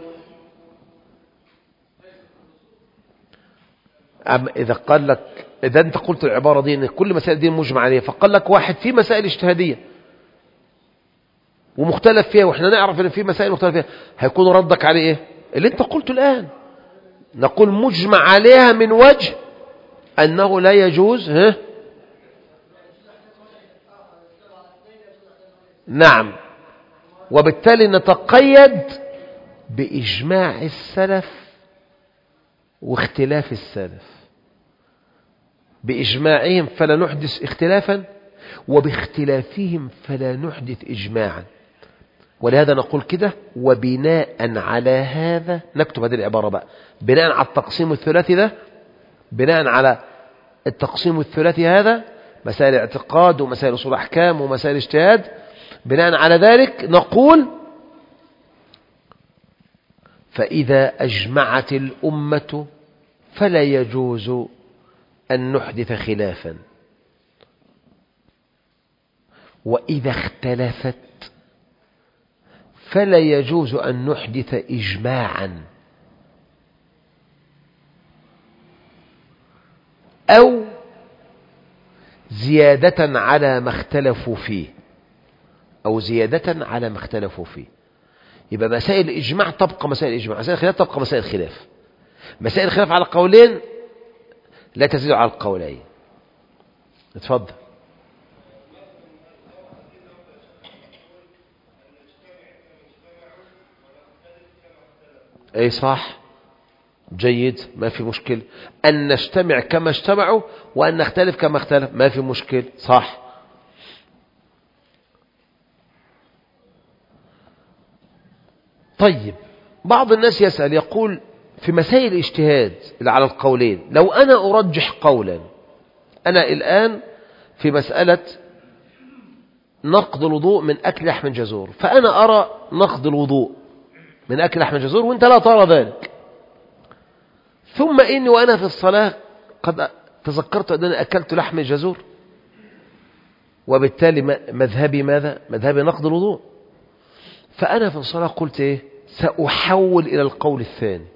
أما إذا قال لك، إذا أنت قلت العبارة دي إن كل مسائل الدين مجمع عليها، فقال لك واحد في مسائل اجتهادية ومختلف فيها، وإحنا نعرف إن في مسائل مختلف فيها، هيكون ردك عليه إيه؟ اللي أنت قلته الآن. نقول مجمع عليها من وجه أنه لا يجوز. ها؟ نعم. وبالتالي نتقيد بإجماع السلف واختلاف السلف، بإجماعهم فلا نحدث اختلافا، وباختلافهم فلا نحدث إجماعا. ولهذا نقول كده، وبناء على هذا نكتب هذه العبارة بقى، بناء على التقسيم الثلاثي ده، بناء على التقسيم الثلاثي هذا، مسائل اعتقاد ومسائل أصول أحكام ومسائل اجتهاد، بناء على ذلك نقول فإذا أجمعت الأمة فلا يجوز أن نحدث خلافا، وإذا اختلفت فلا يجوز أن نحدث إجماعا أو زيادة على ما اختلفوا فيه، أو زيادة على ما اختلفوا فيه. يبقى مسائل الإجماع تبقى مسائل الإجماع، مسائل الخلاف تبقى مسائل الخلاف. مسائل الخلاف على قولين لا تزيد على القولين. اتفضل. اي صح، جيد، ما في مشكلة. أن نجتمع كما اجتمعوا وأن نختلف كما اختلف، ما في مشكلة، صح. طيب، بعض الناس يسأل يقول في مسائل الاجتهاد اللي على القولين، لو أنا أرجح قولا، أنا الآن في مسألة نقض الوضوء من أكل لحم الجزور، فأنا أرى نقض الوضوء من أكل لحم الجزور وأنت لا ترى ذلك، ثم إني وأنا في الصلاة قد تذكرت أنني أكلت لحم الجزور، وبالتالي مذهبي ماذا؟ مذهبي نقض الوضوء. فأنا في الصلاة قلت إيه؟ سأحول إلى القول الثاني،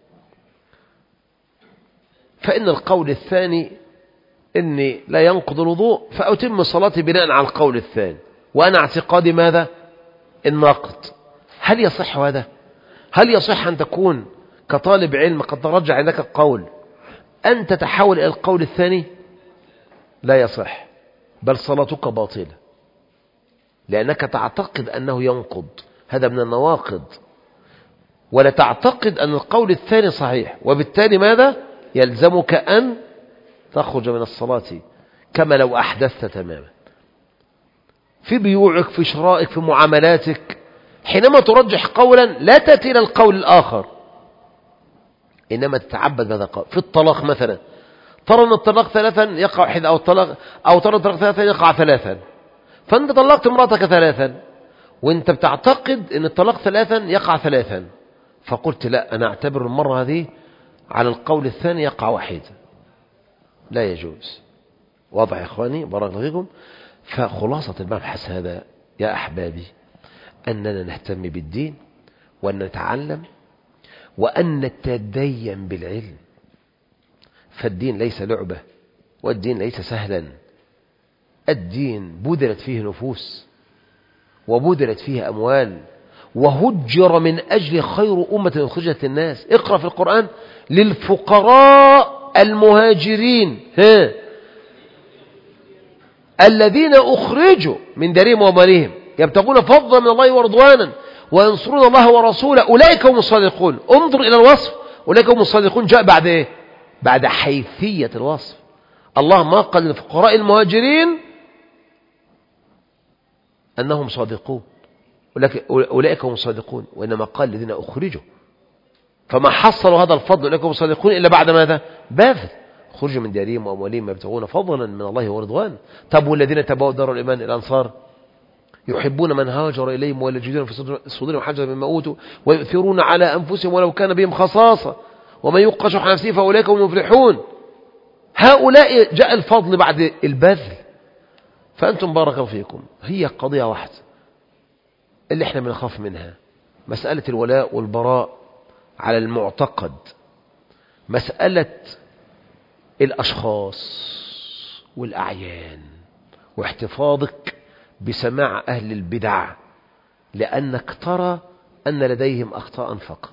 فإن القول الثاني إني لا ينقض الوضوء، فأتم صلاتي بناء على القول الثاني، وأنا اعتقادي ماذا؟ النقض. هل يصح هذا؟ هل يصح أن تكون كطالب علم قد ترجع لك القول أن تتحول إلى القول الثاني؟ لا يصح، بل صلاتك باطلة، لأنك تعتقد أنه ينقض، هذا من النواقض، ولا تعتقد أن القول الثاني صحيح، وبالتالي ماذا؟ يلزمك أن تخرج من الصلاة كما لو أحدثت تماما في بيوعك، في شرائك، في معاملاتك. حينما ترجح قولا لا تأتي إلى القول الآخر، إنما تتعبد بهذا القول. في الطلاق مثلا، ترى أن الطلاق ثلاثا يقع واحد، أو الطلاق أو ترى الطلاق ثلاثا يقع ثلاثا، فأنت طلقت امرأتك ثلاثا وأنت بتعتقد أن الطلاق ثلاثا يقع ثلاثا، فقلت لا، أنا أعتبر المرة هذه على القول الثاني يقع واحدا، لا يجوز. واضح يا إخواني؟ بارك الله فيكم. فخلاصة المبحث هذا يا أحبابي أننا نهتم بالدين، وأن نتعلم، وأن نتدين بالعلم، فالدين ليس لعبة، والدين ليس سهلا. الدين بذلت فيه نفوس، وبذلت فيه أموال، وهجر من أجل خير أمة أخرجت الناس. اقرأ في القرآن للفقراء المهاجرين ها الذين أخرجوا من ديارهم وأموالهم يبتغون فضلا من الله ورضوانا وينصرون الله ورسوله أولئك هم الصادقون. انظر إلى الوصف، أولئك هم الصادقون جاء بعد إيه؟ بعد حيثية الوصف. الله ما قال للفقراء المهاجرين أنهم صادقون، أولئك هم الصادقون، وإنما قال الذين أخرجوا، فما حصلوا هذا الفضل أولئك هم الصادقون إلا بعد ماذا؟ باذل خرجوا من ديارهم وأموالهم يبتغون فضلا من الله ورضوان. طب والذين تبوا دار الإيمان الأنصار يحبون من هاجر إليهم ولا يجدون في صدورهم حاجة مما أوتوا ويؤثرون على أنفسهم ولو كان بهم خصاصة ومن يوق شح نفسه فأولئك هم المفلحون. هؤلاء جاء الفضل بعد البذل. فأنتم بارك الله فيكم، هي قضية واحدة اللي احنا بنخاف منها، مسألة الولاء والبراء على المعتقد، مسألة الأشخاص والأعيان واحتفاظك بسماع أهل البدع لأنك ترى أن لديهم أخطاء فقط.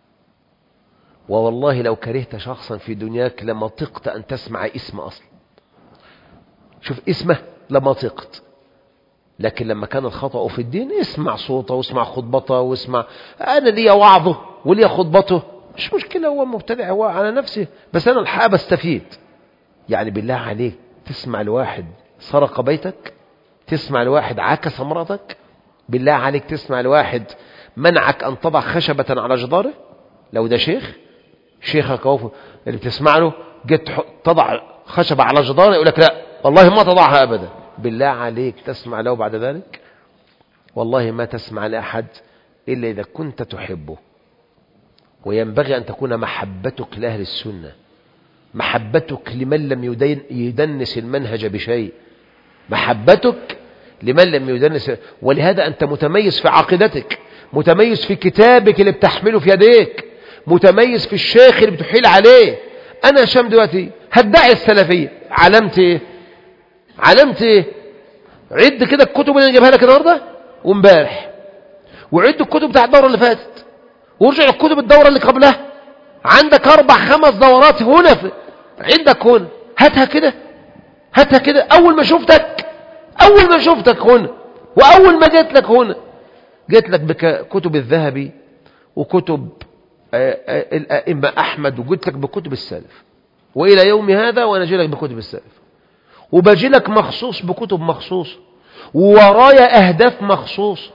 ووالله لو كرهت شخصا في دنياك لما طقت أن تسمع اسم أصلا. شوف اسمه لما طقت، لكن لما كان الخطأ في الدين اسمع صوته واسمع خطبته واسمع. أنا لي وعظه ولي خطبته، مش مشكلة، هو مبتدع هو على نفسه، بس أنا الحقيقة بستفيد. يعني بالله عليك تسمع لواحد سرق بيتك، تسمع لواحد عكس امرأتك، بالله عليك تسمع لواحد منعك أن تضع خشبة على جداره؟ لو ده شيخ شيخك أهو اللي بتسمع له جيت تضع خشبة على جداره يقول لك لا والله ما تضعها أبدا، بالله عليك تسمع له بعد ذلك؟ والله ما تسمع لأحد إلا إذا كنت تحبه. وينبغي أن تكون محبتك لأهل السنة، محبتك لمن لم يدين يدنس المنهج بشيء، محبتك لمن لم يدنس. ولهذا أنت متميز في عقيدتك، متميز في كتابك اللي بتحمله في يديك، متميز في الشيخ اللي بتحيل عليه. أنا شام دلوقتي هدعي السلفية، علمت إيه؟ علمت إيه؟ عد كده الكتب اللي أنا جايبها لك النهارده وامبارح، وعد الكتب بتاع الدورة اللي فاتت، وارجع الكتب الدورة اللي قبلها. عندك أربع خمس دورات هنا في عندك هنا، هاتها كده هاتها كده. أول ما شفتك أول ما شفتك هنا وأول ما جيت لك هنا جيت لك بكتب الذهبي وكتب الأئمة أحمد، وجيت لك بكتب السلف، وإلى يوم هذا وأنا جي لك بكتب السلف، وبجي لك مخصوص بكتب مخصوص، وورايا أهداف مخصوص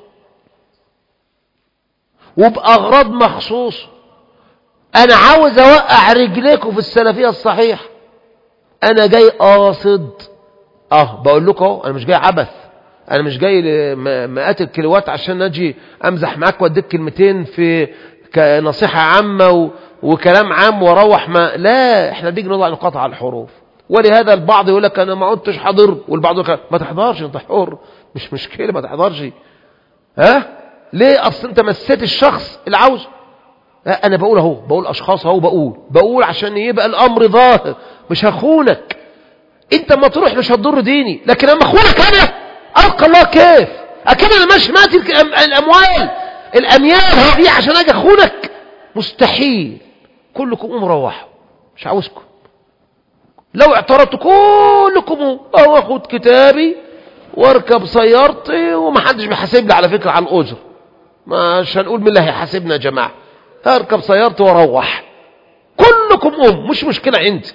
وبأغراض مخصوص. أنا عاوز أوقع رجليكم في السلفية الصحيح. أنا جاي قاصد، أه بقول لكم أهو، أنا مش جاي عبث، أنا مش جاي مئات الكيلوات عشان أجي أمزح معاك وأديك كلمتين في نصيحة عامة وكلام عام وروح. ما لا، إحنا بيجي نضع نقاط على الحروف. ولهذا البعض يقول لك أنا ما عدتش حاضر، والبعض يقول لك ما تحضرش، أنت حر، مش مشكلة ما تحضرش. ها ليه؟ أصل أنت مسيت الشخص اللي عاوز. أنا بقول أهو، بقول أشخاص أهو، بقول بقول عشان يبقى الأمر ظاهر، مش هخونك. أنت ما تروح مش هتضر ديني، لكن أما أخونك أنا ألقى الله كيف؟ أكيد أنا مش ماتي الأموال الأميال هذه عشان أجي أخونك، مستحيل. كلكم قوموا روحوا، مش عاوزكم. لو اعترضت كلكم أهو أخد كتابي واركب سيارتي ومحدش بيحاسب لي على فكرة على الأجر، مش هنقول مين اللي هيحاسبنا يا جماعة، اركب سيارتي واروح. كلكم أم، مش مشكلة عندي.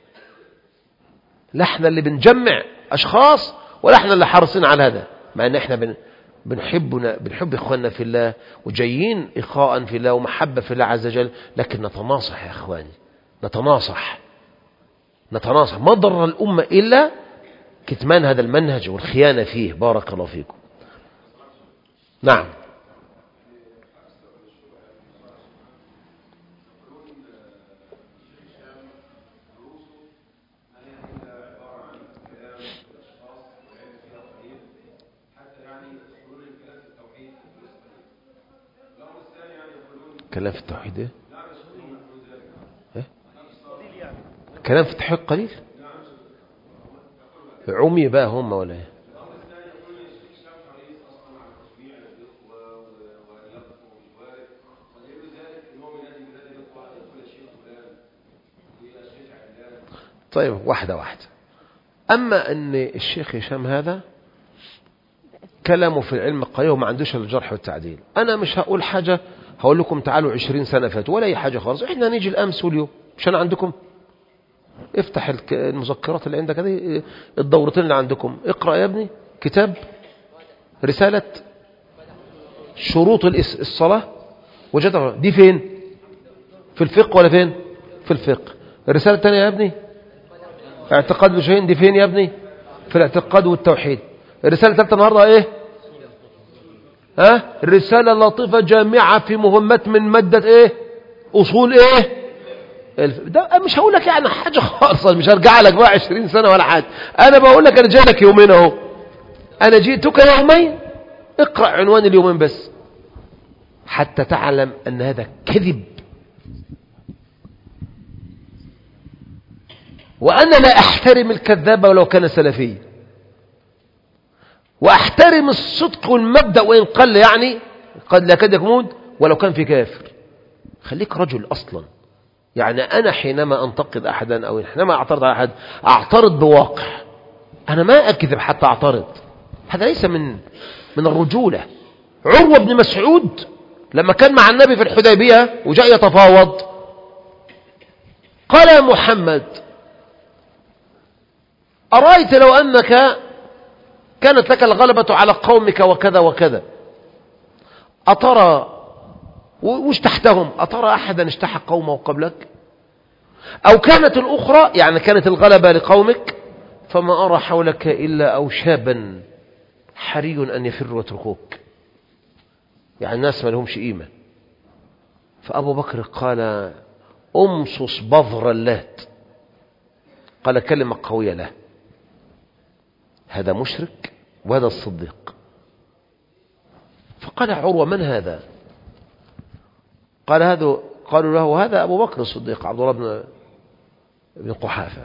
لا احنا اللي بنجمع أشخاص ولا احنا اللي حرصين على هذا، مع ان احنا بن بنحبنا بنحب إخواننا في الله وجايين إخاء في الله ومحبة في الله عز وجل، لكن نتناصح يا إخواني، نتناصح نتناصح. ما ضر الأمة إلا كتمان هذا المنهج والخيانة فيه. بارك الله فيكم. نعم. كلام في التوحيد ايه؟ ايه؟ كلام في التوحيد قليل؟ عمي بقى هم ولا ايه؟ طيب واحدة واحدة. أما أن الشيخ هشام هذا كلامه في العلم قليل وما عندوش الجرح والتعديل، أنا مش هقول حاجة هقول لكم تعالوا عشرين سنة فاتوا ولا أي حاجة خالص، إحنا هنيجي الأمس واليوم. مش أنا عندكم؟ افتح المذكرات اللي عندك هذه، الدورتين اللي عندكم، اقرأ يا ابني كتاب رسالة شروط الصلاة وجدها. دي فين؟ في الفقه ولا فين؟ في الفقه. الرسالة الثانية يا ابني اعتقاد الوجهين، دي فين يا ابني؟ في الاعتقاد والتوحيد. الرسالة الثالثة النهاردة ايه؟ ها؟ الرسالة لطيفة جامعة في مهمات من مادة ايه؟ اصول ايه؟ ده مش هقول لك يعني حاجة خالصة، مش هرجع لك بقى عشرين سنة ولا حاجة. انا بقول لك انا جاي لك يومين اهو، انا جئتك يومين، اقرأ عنوان اليومين بس حتى تعلم ان هذا كذب. وانا لا احترم الكذاب ولو كان سلفي، واحترم الصدق والمبدأ وان قل، يعني قد لا كاد يكون ولو كان في كافر. خليك رجل اصلا. يعني انا حينما انتقد احدا او حينما اعترض على احد اعترض بواقع، انا ما اكذب حتى اعترض. هذا ليس من من الرجولة. عروة بن مسعود لما كان مع النبي في الحديبية وجاء يتفاوض قال يا محمد أرأيت لو أنك كانت لك الغلبة على قومك وكذا وكذا، أترى وش تحتهم، أترى أحدا اشتحى قومه قبلك؟ أو كانت الأخرى يعني كانت الغلبة لقومك فما أرى حولك إلا أوشابا حري أن يفروا ويتركوك، يعني الناس ما لهمش قيمة. فأبو بكر قال أمصص بظر اللات، قال كلمة قوية له، هذا مشرك وهذا الصديق. فقال عروة من هذا؟ قال هذا، قالوا له هذا أبو بكر الصديق عبد الله بن بن قحافة.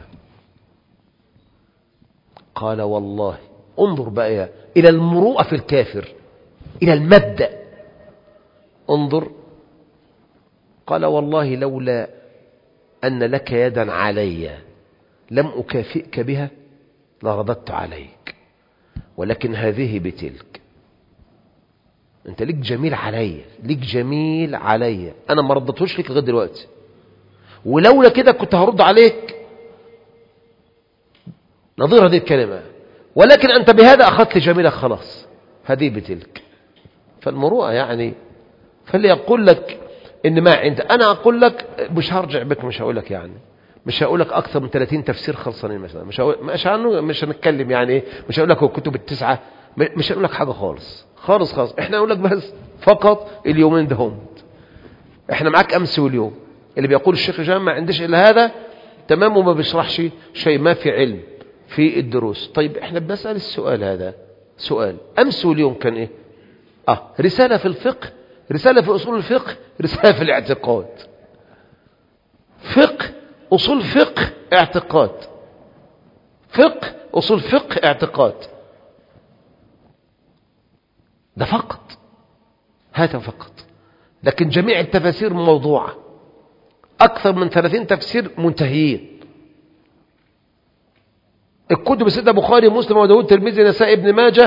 قال والله، انظر بقى إلى المروءة في الكافر، إلى المبدأ، انظر. قال والله لولا أن لك يدا علي لم أكافئك بها لرددت عليك، ولكن هذه بتلك، انت ليك جميل علي، ليك جميل علي، انا ما ردتهوش لك لغايه دلوقتي، ولولا كده كنت هرد عليك نظير هذه الكلمه، ولكن انت بهذا اخذت جميلك خلاص، هذه بتلك. فالمروءه يعني، فاللي يقول لك ان ما عند، انا اقول لك مش هرجع بك، مش هقول لك يعني مش هقول لك اكثر من ثلاثين تفسير خلصانين مثلا، مش هقول مش عنه مش هنتكلم يعني ايه، مش هقول لك الكتب التسعه، مش هقول لك حاجه خالص خالص خالص. احنا نقول لك بس فقط اليومين دهم، احنا معاك امس واليوم. اللي بيقول الشيخ جامع ما عندش الا هذا تمام، وما بيشرحش شيء، ما في علم في الدروس. طيب احنا بنسال السؤال هذا سؤال، امس واليوم كان ايه؟ اه رساله في الفقه، رساله في اصول الفقه، رساله في الاعتقاد. فقه اصول فقه اعتقاد، فقه اصول فقه اعتقاد، ده فقط، هذا فقط. لكن جميع التفاسير موضوعة، أكثر من ثلاثين تفسير منتهيين. الكتب سيدنا بخاري مسلم وداود ترمذي نسائي ابن ماجه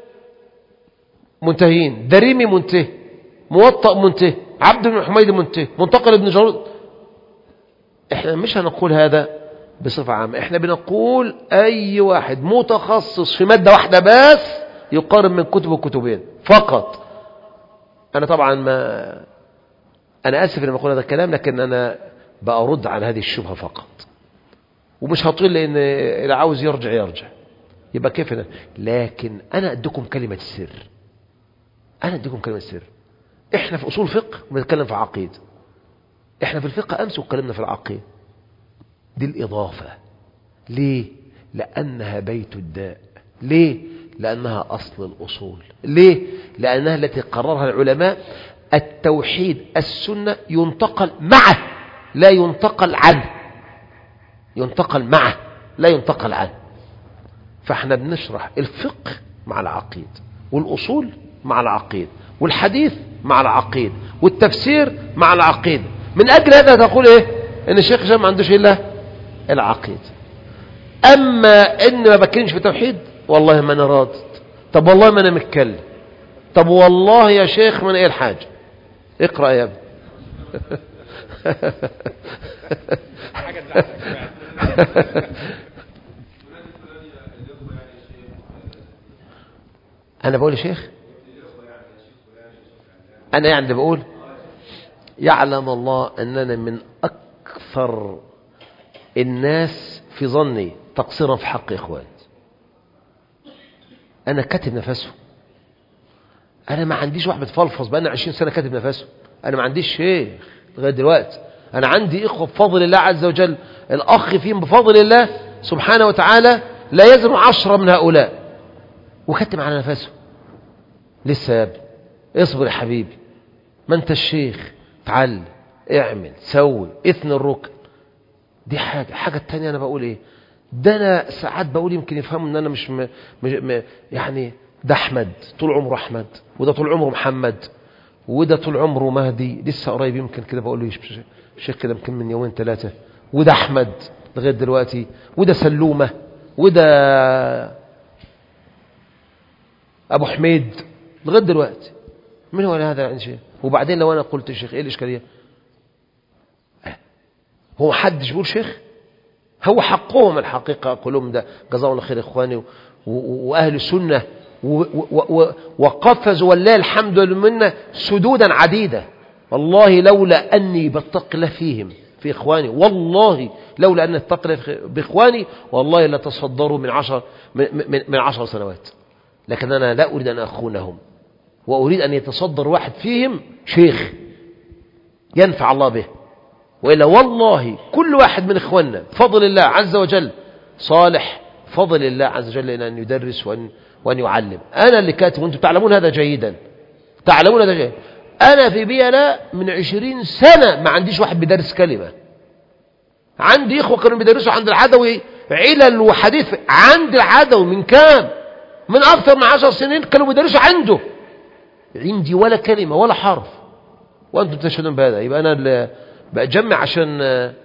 منتهيين، دريمي منتهي، موطأ منتهي، عبد بن حميد منتهي، منتقل ابن جارود. احنا مش هنقول هذا بصفة عامة، احنا بنقول أي واحد متخصص في مادة واحدة بس يقارن من كتب وكتبين فقط. أنا طبعا ما أنا آسف لما أقول هذا الكلام، لكن أنا بأرد على هذه الشبهة فقط، ومش هطيل، لأن اللي عاوز يرجع يرجع، يبقى كيف أنا. لكن أنا أديكم كلمة السر، أنا أديكم كلمة السر. إحنا في أصول فقه بنتكلم في عقيدة، إحنا في الفقه أمس واتكلمنا في العقيدة، دي الإضافة. ليه؟ لأنها بيت الداء. ليه؟ لأنها أصل الأصول. ليه؟ لأنها التي قررها العلماء. التوحيد السنة ينتقل معه لا ينتقل عنه، ينتقل معه لا ينتقل عنه. فاحنا بنشرح الفقه مع العقيد، والأصول مع العقيد، والحديث مع العقيد، والتفسير مع العقيد. من أجل هذا تقول إيه؟ إن الشيخ جامع ما عندوش إلا العقيد. أما إن ما بكينش في توحيد، والله ما أنا راضي، طب والله ما أنا متكلم، طب والله يا شيخ ما أنا إيه الحاجة، اقرأ يا ابني. أنا بقول يا شيخ، أنا يعني بقول يعلم الله أننا من أكثر الناس في ظني تقصيرا في حق إخواني. أنا كاتب نفسه، أنا ما عنديش واحد بتفلفظ بقى، أنا عشرين سنة كاتب نفسه، أنا ما عنديش شيخ لغاية دلوقتي. أنا عندي إخوة بفضل الله عز وجل، الأخ فيهم بفضل الله سبحانه وتعالى لا يزن عشرة من هؤلاء، وكتم على نفسه. لسه يا ابني اصبر يا حبيبي، ما انت الشيخ، تعال اعمل سوي اثني الركن. دي حاجة. حاجة التانية أنا بقول إيه، ده أنا ساعات بقول يمكن يفهموا أن أنا مش م... م... يعني ده أحمد طول عمره أحمد، وده طول عمره محمد، وده طول عمره مهدي. لسه قريب يمكن كده بقول له شيخ كده يمكن من يومين ثلاثة، وده أحمد لغاية دلوقتي، وده سلومة، وده أبو حميد لغاية دلوقتي. من هو هذا يعني شيء؟ وبعدين لو أنا قلت الشيخ إيه الإشكالية؟ هو حدش بيقول شيخ؟ هو حقهم الحقيقة أقولهم ده جزاهم الله خير إخواني وأهل السنة، وقفزوا والله الحمد لله سدودا عديدة. والله لولا أني بتقي الله فيهم في إخواني، والله لولا أني بتقي الله بإخواني والله لا تصدروا من عشر من, من عشر سنوات. لكن أنا لا أريد أن أخونهم، وأريد أن يتصدر واحد فيهم شيخ ينفع الله به. وإلا والله كل واحد من إخواننا فضل الله عز وجل صالح، فضل الله عز وجل إلى أن يدرس وأن, وأن يعلم. أنا اللي كاتب وأنتم تعلمون هذا جيدا، تعلمون هذا جيدا. أنا في بيلا من عشرين سنة ما عنديش واحد بيدرس كلمة. عندي إخوة كانوا بيدرسوا عند العدوي علل وحديث، عند العدوي من كام؟ من أكثر من عشر سنين كانوا بيدرسوا عنده، عندي ولا كلمة ولا حرف، وأنتم تشهدون بهذا. يبقى أنا اللي بجمع عشان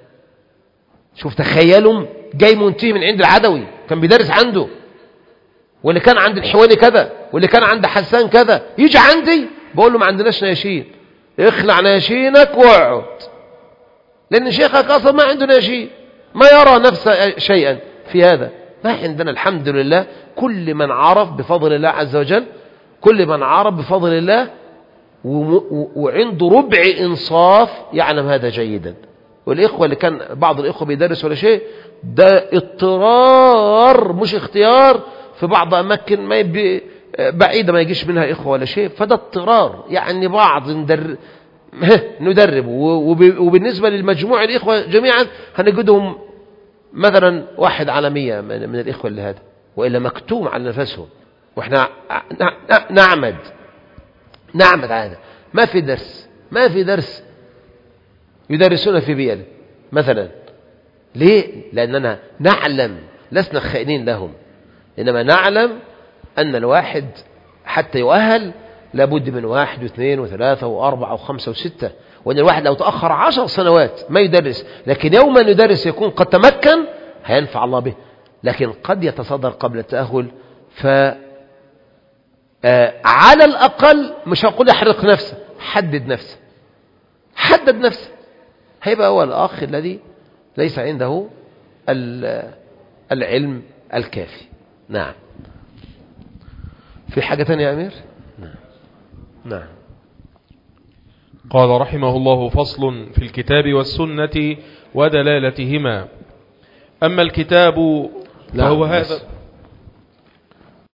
شوف، تخيلوا جاي منتهي من عند العدوي كان بيدرس عنده، واللي كان عند الحوالي كذا، واللي كان عند حسان كذا، يجي عندي بقول له ما عندناش ناشين، اخلع ناشينك واقعد، لأن شيخك أصلا ما عنده ناشين، ما يرى نفسه شيئا في هذا. ما عندنا الحمد لله كل من عرف بفضل الله عز وجل، كل من عرف بفضل الله وعنده ربع إنصاف يعلم هذا جيدا. والإخوة اللي كان بعض الإخوة بيدرس ولا شيء، ده اضطرار مش اختيار، في بعض أماكن ما يبي بعيدة ما يجيش منها إخوة ولا شيء، فده اضطرار. يعني بعض ندرب, ندرب وبالنسبة للمجموع الإخوة جميعا هنجدهم مثلا واحد على مية من الإخوة اللي هذا، وإلا مكتوم على نفسهم، وإحنا نعمد نعمد هذا. ما في درس ما في درس يدرسون في بيئة مثلا. ليه؟ لأننا نعلم، لسنا خائنين لهم، إنما نعلم أن الواحد حتى يؤهل لابد من واحد واثنين وثلاثة وأربعة وخمسة وستة، وأن الواحد لو تأخر عشر سنوات ما يدرس، لكن يوما يدرس يكون قد تمكن هينفع الله به. لكن قد يتصدر قبل التأهل، ف آه على الأقل مش هقول احرق نفسه، حدد نفسه، حدد نفسه. هيبقى هو الأخ الذي ليس عنده العلم الكافي. نعم. في حاجة تانية يا أمير؟ نعم. نعم. قال رحمه الله: فصل في الكتاب والسنة ودلالتهما. أما الكتاب فهو هذا.